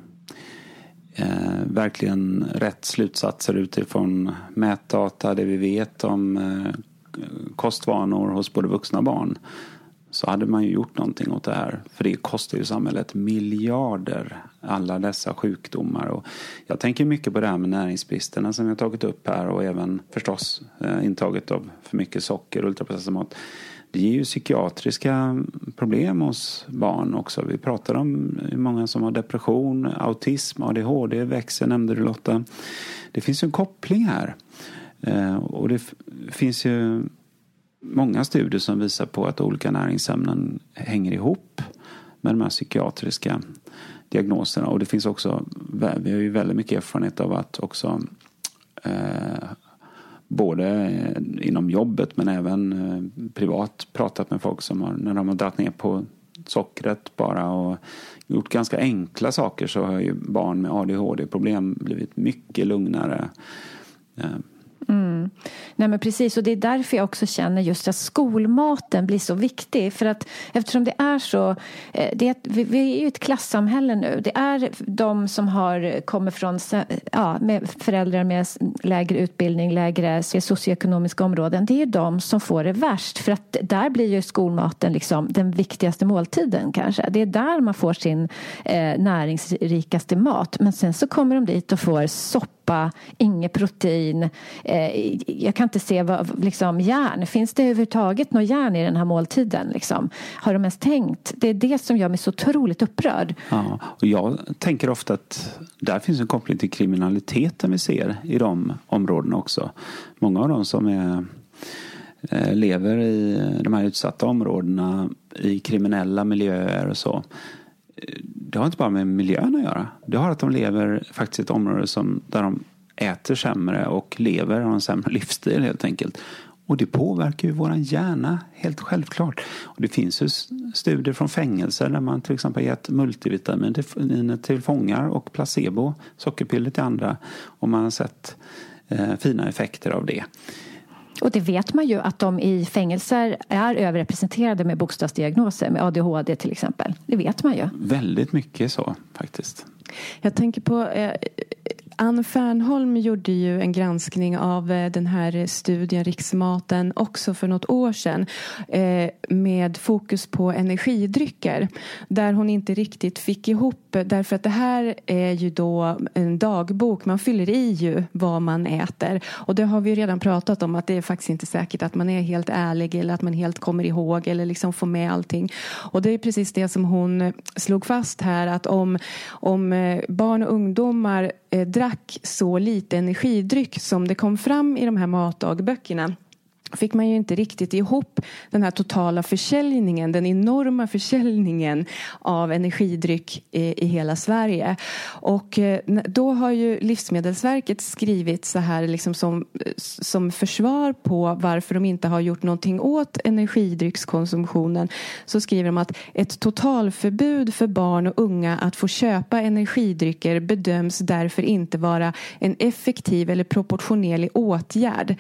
eh, verkligen rätt slutsatser utifrån mätdata, det vi vet om eh, kostvanor hos både vuxna och barn, så hade man ju gjort någonting åt det här. För det kostar ju samhället miljarder, alla dessa sjukdomar. Och jag tänker mycket på det här med näringsbristerna som jag har tagit upp här. Och även förstås eh, intaget av för mycket socker och ultraprocessad mat. Det ger ju psykiatriska problem hos barn också. Vi pratar om många som har depression, autism, A D H D växer, nämnde du Lotta. Det finns ju en koppling här. Eh, och det f- finns ju många studier som visar på att olika näringsämnen hänger ihop med de här psykiatriska diagnoserna. Och det finns också, vi har ju väldigt mycket erfarenhet av att också eh, både inom jobbet men även eh, privat pratat med folk som har, när de har dragit ner på sockret bara och gjort ganska enkla saker, så har ju barn med A D H D-problem blivit mycket lugnare. Eh, Mm. Nej men precis, och det är därför jag också känner just att skolmaten blir så viktig, för att eftersom det är så det är, vi, vi är ju ett klassamhälle nu, det är de som har kommer från ja, med föräldrar med lägre utbildning, lägre socioekonomiska områden, det är ju de som får det värst, för att där blir ju skolmaten liksom den viktigaste måltiden kanske, det är där man får sin eh, näringsrikaste mat, men sen så kommer de dit och får soppa, inget protein. Jag kan inte se vad, liksom, järn. Finns det överhuvudtaget något järn i den här måltiden? Liksom? Har de ens tänkt? Det är det som gör mig så otroligt upprörd. Ja, och jag tänker ofta att där finns en koppling till kriminaliteten vi ser i de områdena också. Många av dem som är, lever i de här utsatta områdena i kriminella miljöer och så. Det har inte bara med miljön att göra. Det har att de lever faktiskt i ett område som, där de äter sämre och lever av en sämre livsstil helt enkelt. Och det påverkar ju våran hjärna helt självklart. Och det finns ju studier från fängelser där man till exempel gett multivitaminer till fångar och placebo, sockerpiller till andra. Och man har sett eh, fina effekter av det. Och det vet man ju att de i fängelser är överrepresenterade med bokstavsdiagnoser, med A D H D till exempel. Det vet man ju. Väldigt mycket så faktiskt. Jag tänker på eh, Ann Fernholm gjorde ju en granskning av eh, den här studien Riksmaten också för något år sedan eh, med fokus på energidrycker, där hon inte riktigt fick ihop, därför att det här är ju då en dagbok, man fyller i ju vad man äter, och det har vi ju redan pratat om att det är faktiskt inte säkert att man är helt ärlig eller att man helt kommer ihåg eller liksom får med allting, och det är precis det som hon slog fast här, att om, om barn och ungdomar eh, drack så lite energidryck som det kom fram i de här matdagböckerna, fick man ju inte riktigt ihop den här totala försäljningen, den enorma försäljningen av energidryck i, i hela Sverige. Och då har ju Livsmedelsverket skrivit så här liksom som, som försvar på varför de inte har gjort någonting åt energidryckskonsumtionen, så skriver de att ett totalförbud för barn och unga att få köpa energidrycker bedöms därför inte vara en effektiv eller proportionerlig åtgärd.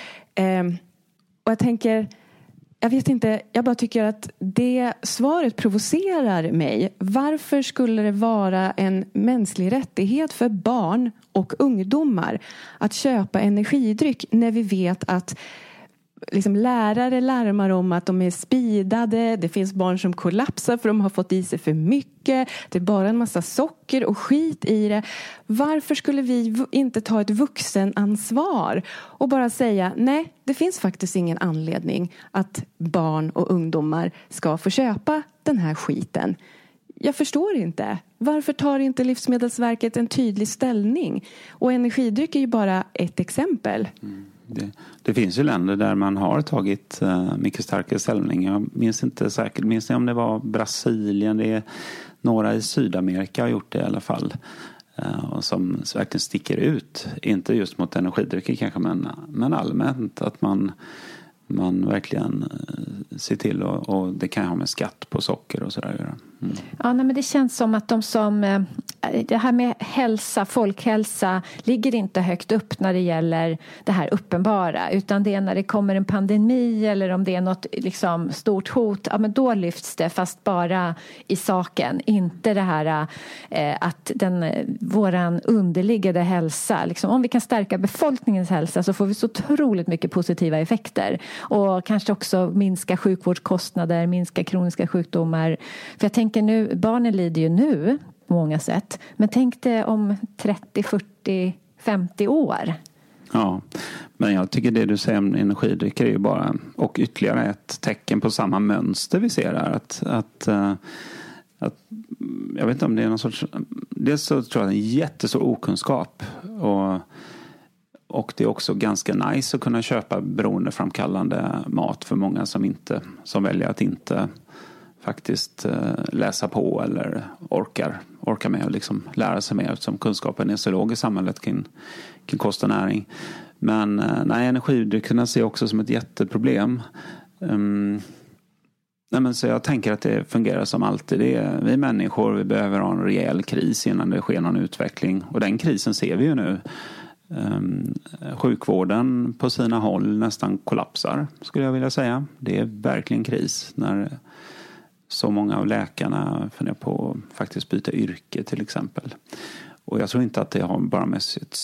Eh, Och jag tänker, jag vet inte, jag bara tycker att det svaret provocerar mig. Varför skulle det vara en mänsklig rättighet för barn och ungdomar att köpa energidryck när vi vet att liksom lärare larmar om att de är speedade, det finns barn som kollapsar för de har fått i sig för mycket, det är bara en massa socker och skit i det. Varför skulle vi inte ta ett vuxenansvar och bara säga nej, det finns faktiskt ingen anledning att barn och ungdomar ska få köpa den här skiten. Jag förstår inte. Varför tar inte Livsmedelsverket en tydlig ställning? Och energidryck är ju bara ett exempel. Mm. Det, det finns ju länder där man har tagit uh, mycket starkare ställning. Jag minns inte säkert, minns ni om det var Brasilien, det är några i Sydamerika har gjort det i alla fall. Uh, och som verkligen sticker ut. Inte just mot energidrycker kanske, men, men allmänt att man, man verkligen uh, ser till och, och det kan ha med skatt på socker och sådär att göra. Mm. Ja, nej, men det känns som att de som... Det här med hälsa, folkhälsa ligger inte högt upp när det gäller det här uppenbara. Utan det är när det kommer en pandemi eller om det är något liksom stort hot. Ja, men då lyfts det, fast bara i saken. Inte det här eh, att den, våran underliggande hälsa. Liksom, om vi kan stärka befolkningens hälsa så får vi så otroligt mycket positiva effekter. Och kanske också minska sjukvårdskostnader, minska kroniska sjukdomar. För jag tänker nu, barnen lider ju nu på många sätt. Men tänk dig om trettio, fyrtio, femtio år. Ja, men jag tycker det du säger om energidrycker är ju bara och ytterligare ett tecken på samma mönster vi ser här. Att, att, att, jag vet inte om det är någon sorts... Dels så tror jag det är en jättestor okunskap. Och, och det är också ganska nice att kunna köpa beroendeframkallande mat för många som, inte, som väljer att inte faktiskt läsa på eller orkar, orkar med att liksom lära sig mer, eftersom kunskapen är så låg i samhället kring, kring kost och näring. Men nej, energidryckerna ser jag också som ett jätteproblem. Um, nej, men så jag tänker att det fungerar som alltid. Det är, vi människor, vi behöver ha en rejäl kris innan det sker någon utveckling. Och den krisen ser vi ju nu. Um, sjukvården på sina håll nästan kollapsar, skulle jag vilja säga. Det är verkligen kris när så många av läkarna funderar på att faktiskt byta yrke till exempel. Och jag tror inte att det har bara med ett,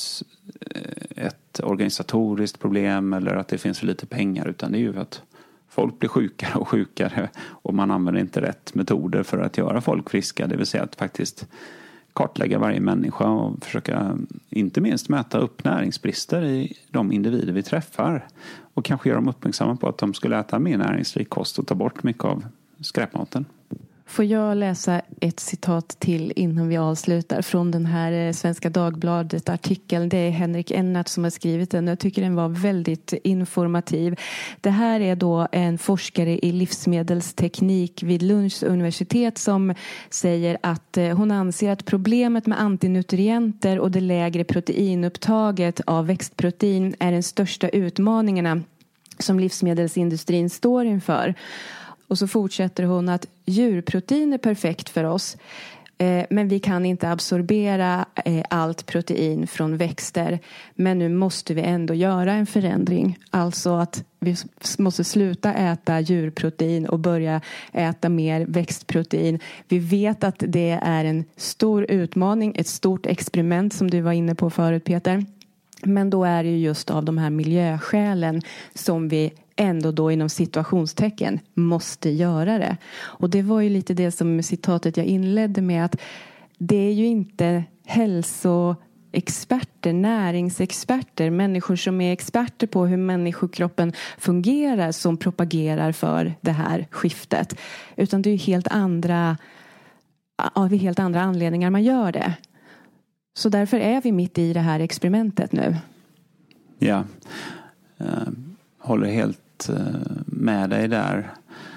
ett organisatoriskt problem eller att det finns för lite pengar, utan det är ju att folk blir sjukare och sjukare och man använder inte rätt metoder för att göra folk friska. Det vill säga att faktiskt kartlägga varje människa och försöka inte minst mäta upp näringsbrister i de individer vi träffar. Och kanske göra dem uppmärksamma på att de skulle äta mer näringsrik kost och ta bort mycket av skräpmaten. Får jag läsa ett citat till innan vi avslutar från den här Svenska Dagbladet-artikeln. Det är Henrik Ennert som har skrivit den. Jag tycker den var väldigt informativ. Det här är då en forskare i livsmedelsteknik vid Lunds universitet som säger att hon anser att problemet med antinutrienter och det lägre proteinupptaget av växtprotein är den största utmaningarna som livsmedelsindustrin står inför. Och så fortsätter hon att djurprotein är perfekt för oss. Eh, men vi kan inte absorbera eh, allt protein från växter. Men nu måste vi ändå göra en förändring. Alltså att vi måste sluta äta djurprotein och börja äta mer växtprotein. Vi vet att det är en stor utmaning, ett stort experiment som du var inne på förut, Peter. Men då är det ju just av de här miljöskälen som vi ändå då inom situationstecken måste göra det. Och det var ju lite det som citatet jag inledde med, att det är ju inte hälsoexperter, näringsexperter, människor som är experter på hur människokroppen fungerar som propagerar för det här skiftet. Utan det är ju helt andra, av helt andra anledningar man gör det. Så därför är vi mitt i det här experimentet nu. Ja, jag håller helt med dig där.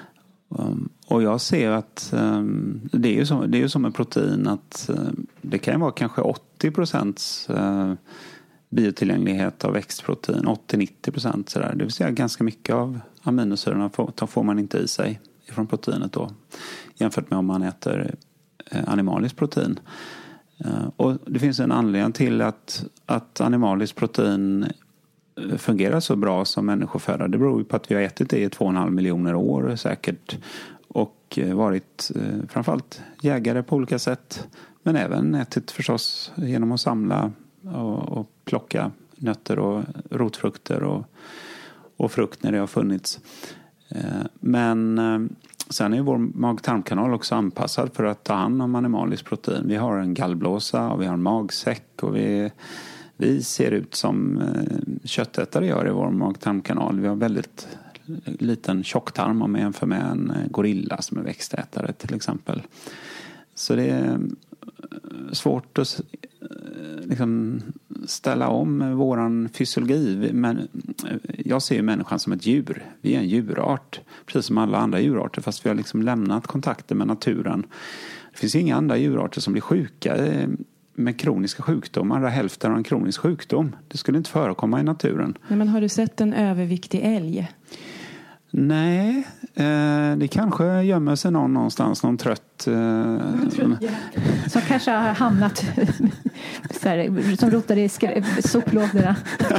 Och jag ser att det är ju som, det är ju som en protein, att det kan vara kanske åttio procent biotillgänglighet av växtprotein, åttio till nittio procent sådär. Det vill säga ganska mycket av aminosyrorna får, får man inte i sig från proteinet då, jämfört med om man äter animaliskt protein. Och det finns en anledning till att, att animaliskt protein fungerar så bra som människoföda. Det beror ju på att vi har ätit det i två och en halv miljoner år säkert. Och varit framförallt jägare på olika sätt. Men även ätit förstås genom att samla och, och plocka nötter och rotfrukter och, och frukt när det har funnits. Men sen är vår mag-tarmkanal också anpassad för att ta hand om animaliskt protein. Vi har en gallblåsa och vi har en magsäck och vi, vi ser ut som köttätare gör i vår mag-tarmkanal. Vi har väldigt liten tjocktarm om man jämför med en gorilla som är växtätare till exempel. Så det är svårt att liksom ställa om våran fysiologi. Men jag ser ju människan som ett djur. Vi är en djurart, precis som alla andra djurarter, fast vi har liksom lämnat kontakten med naturen. Det finns inga andra djurarter som blir sjuka med kroniska sjukdomar. Hälften av en kronisk sjukdom. Det skulle inte förekomma i naturen. Nej, men har du sett en överviktig älg? Nej, eh, det kanske gömmer sig någon någonstans, någon trött... Eh, som kanske har hamnat så här, som rotar i skri- soplådorna.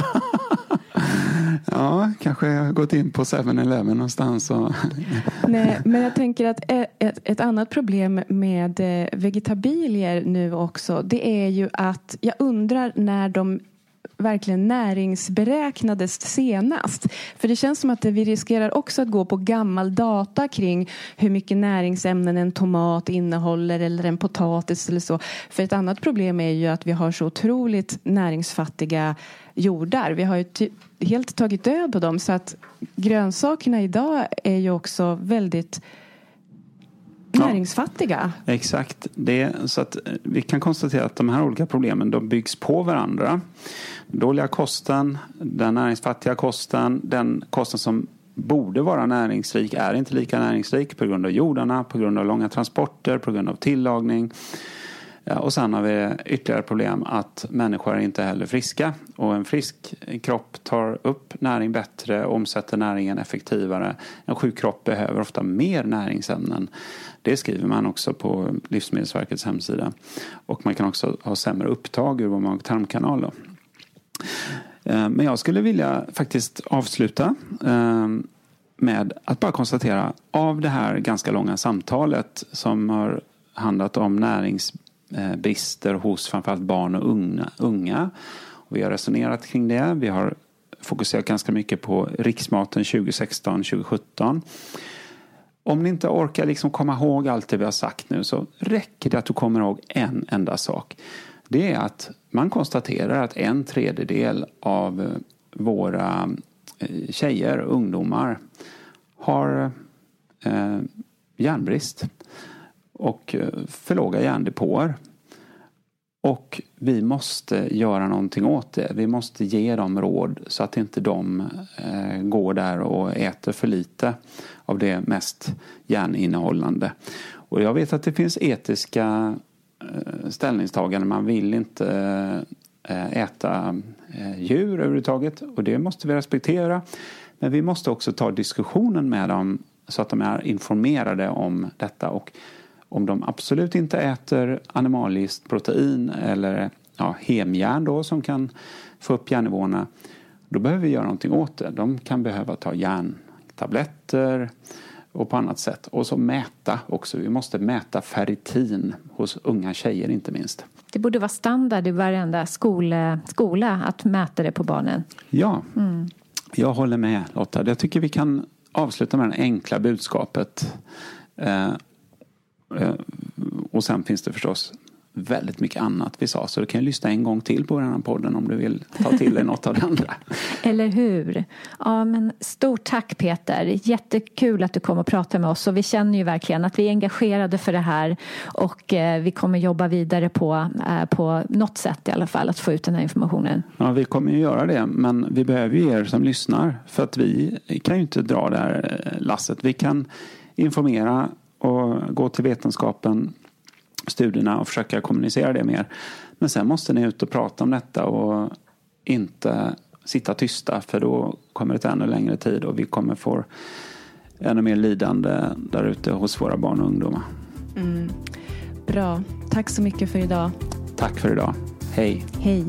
Ja, kanske jag har gått in på seven eleven någonstans. Och Nej, men jag tänker att ett, ett annat problem med vegetabilier nu också, det är ju att jag undrar när de verkligen näringsberäknades senast. För det känns som att vi riskerar också att gå på gammal data kring hur mycket näringsämnen en tomat innehåller eller en potatis eller så. För ett annat problem är ju att vi har så otroligt näringsfattiga jordar. Vi har ju ty- helt tagit död på dem, så att grönsakerna idag är ju också väldigt näringsfattiga. Ja, exakt. Det, så att vi kan konstatera att de här olika problemen, de byggs på varandra. Dåliga kosten, den näringsfattiga kosten, den kosten som borde vara näringsrik är inte lika näringsrik på grund av jordarna, på grund av långa transporter, på grund av tillagning. Ja, och sen har vi ytterligare problem att människor är inte heller friska. Och en frisk kropp tar upp näring bättre och omsätter näringen effektivare. En sjuk kropp behöver ofta mer näringsämnen. Det skriver man också på Livsmedelsverkets hemsida. Och man kan också ha sämre upptag ur vår mag- och tarmkanal då. Men jag skulle vilja faktiskt avsluta med att bara konstatera av det här ganska långa samtalet som har handlat om näringsbrister hos framförallt barn och unga. unga. Och vi har resonerat kring det. Vi har fokuserat ganska mycket på riksmaten tjugo sexton tjugo sjutton. Om ni inte orkar liksom komma ihåg allt det vi har sagt nu, så räcker det att du kommer ihåg en enda sak. Det är att man konstaterar att en tredjedel av våra tjejer och ungdomar har eh, järnbrist och för låga järndepåer. Och vi måste göra någonting åt det. Vi måste ge dem råd så att inte de eh, går där och äter för lite av det mest järninnehållande. Och jag vet att det finns etiska eh, ställningstaganden. Man vill inte eh, äta eh, djur överhuvudtaget. Och det måste vi respektera. Men vi måste också ta diskussionen med dem så att de är informerade om detta. Och om de absolut inte äter animaliskt protein eller ja, hemjärn då, som kan få upp järnnivåerna, då behöver vi göra någonting åt det. De kan behöva ta järntabletter och på annat sätt. Och så mäta också. Vi måste mäta ferritin hos unga tjejer inte minst. Det borde vara standard i varenda skola, skola att mäta det på barnen. Ja, mm. jag håller med Lotta. Jag tycker vi kan avsluta med det enkla budskapet. Eh, Och sen finns det förstås väldigt mycket annat vi sa. Så du kan ju lyssna en gång till på den här podden om du vill ta till dig något av det andra. Eller hur? Ja, men stort tack Peter. Jättekul att du kom och pratade med oss. Och vi känner ju verkligen att vi är engagerade för det här. Och eh, vi kommer jobba vidare på, eh, på något sätt i alla fall att få ut den här informationen. Ja, vi kommer ju göra det. Men vi behöver ju er som lyssnar. För att vi kan ju inte dra det här lasset. Vi kan informera och gå till vetenskapen, studierna och försöka kommunicera det mer. Men sen måste ni ut och prata om detta och inte sitta tysta, för då kommer det ta ännu längre tid och vi kommer få ännu mer lidande där ute hos våra barn och ungdomar. Mm. Bra. Tack så mycket för idag. Tack för idag. Hej. Hej.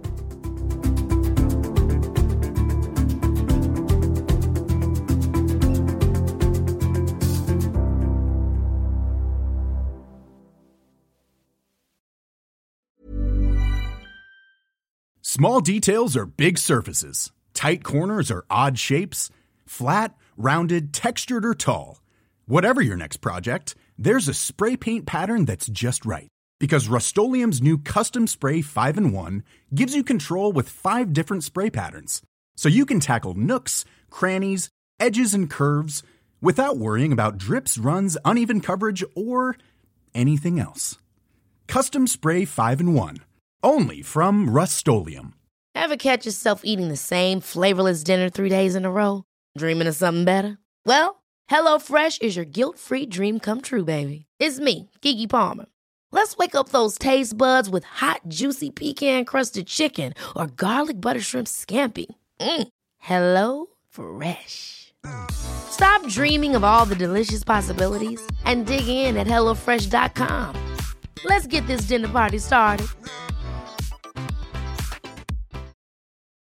Small details are big surfaces. Tight corners are odd shapes. Flat, rounded, textured, or tall. Whatever your next project, there's a spray paint pattern that's just right. Because Rust-Oleum's new Custom Spray five in one gives you control with five different spray patterns. So you can tackle nooks, crannies, edges, and curves without worrying about drips, runs, uneven coverage, or anything else. Custom Spray five in one. Only from Rust-Oleum. Ever catch yourself eating the same flavorless dinner three days in a row? Dreaming of something better? Well, HelloFresh is your guilt-free dream come true, baby. It's me, Keke Palmer. Let's wake up those taste buds with hot, juicy pecan-crusted chicken or garlic butter shrimp scampi. Mm. Hello Fresh. Stop dreaming of all the delicious possibilities and dig in at hello fresh dot com. Let's get this dinner party started.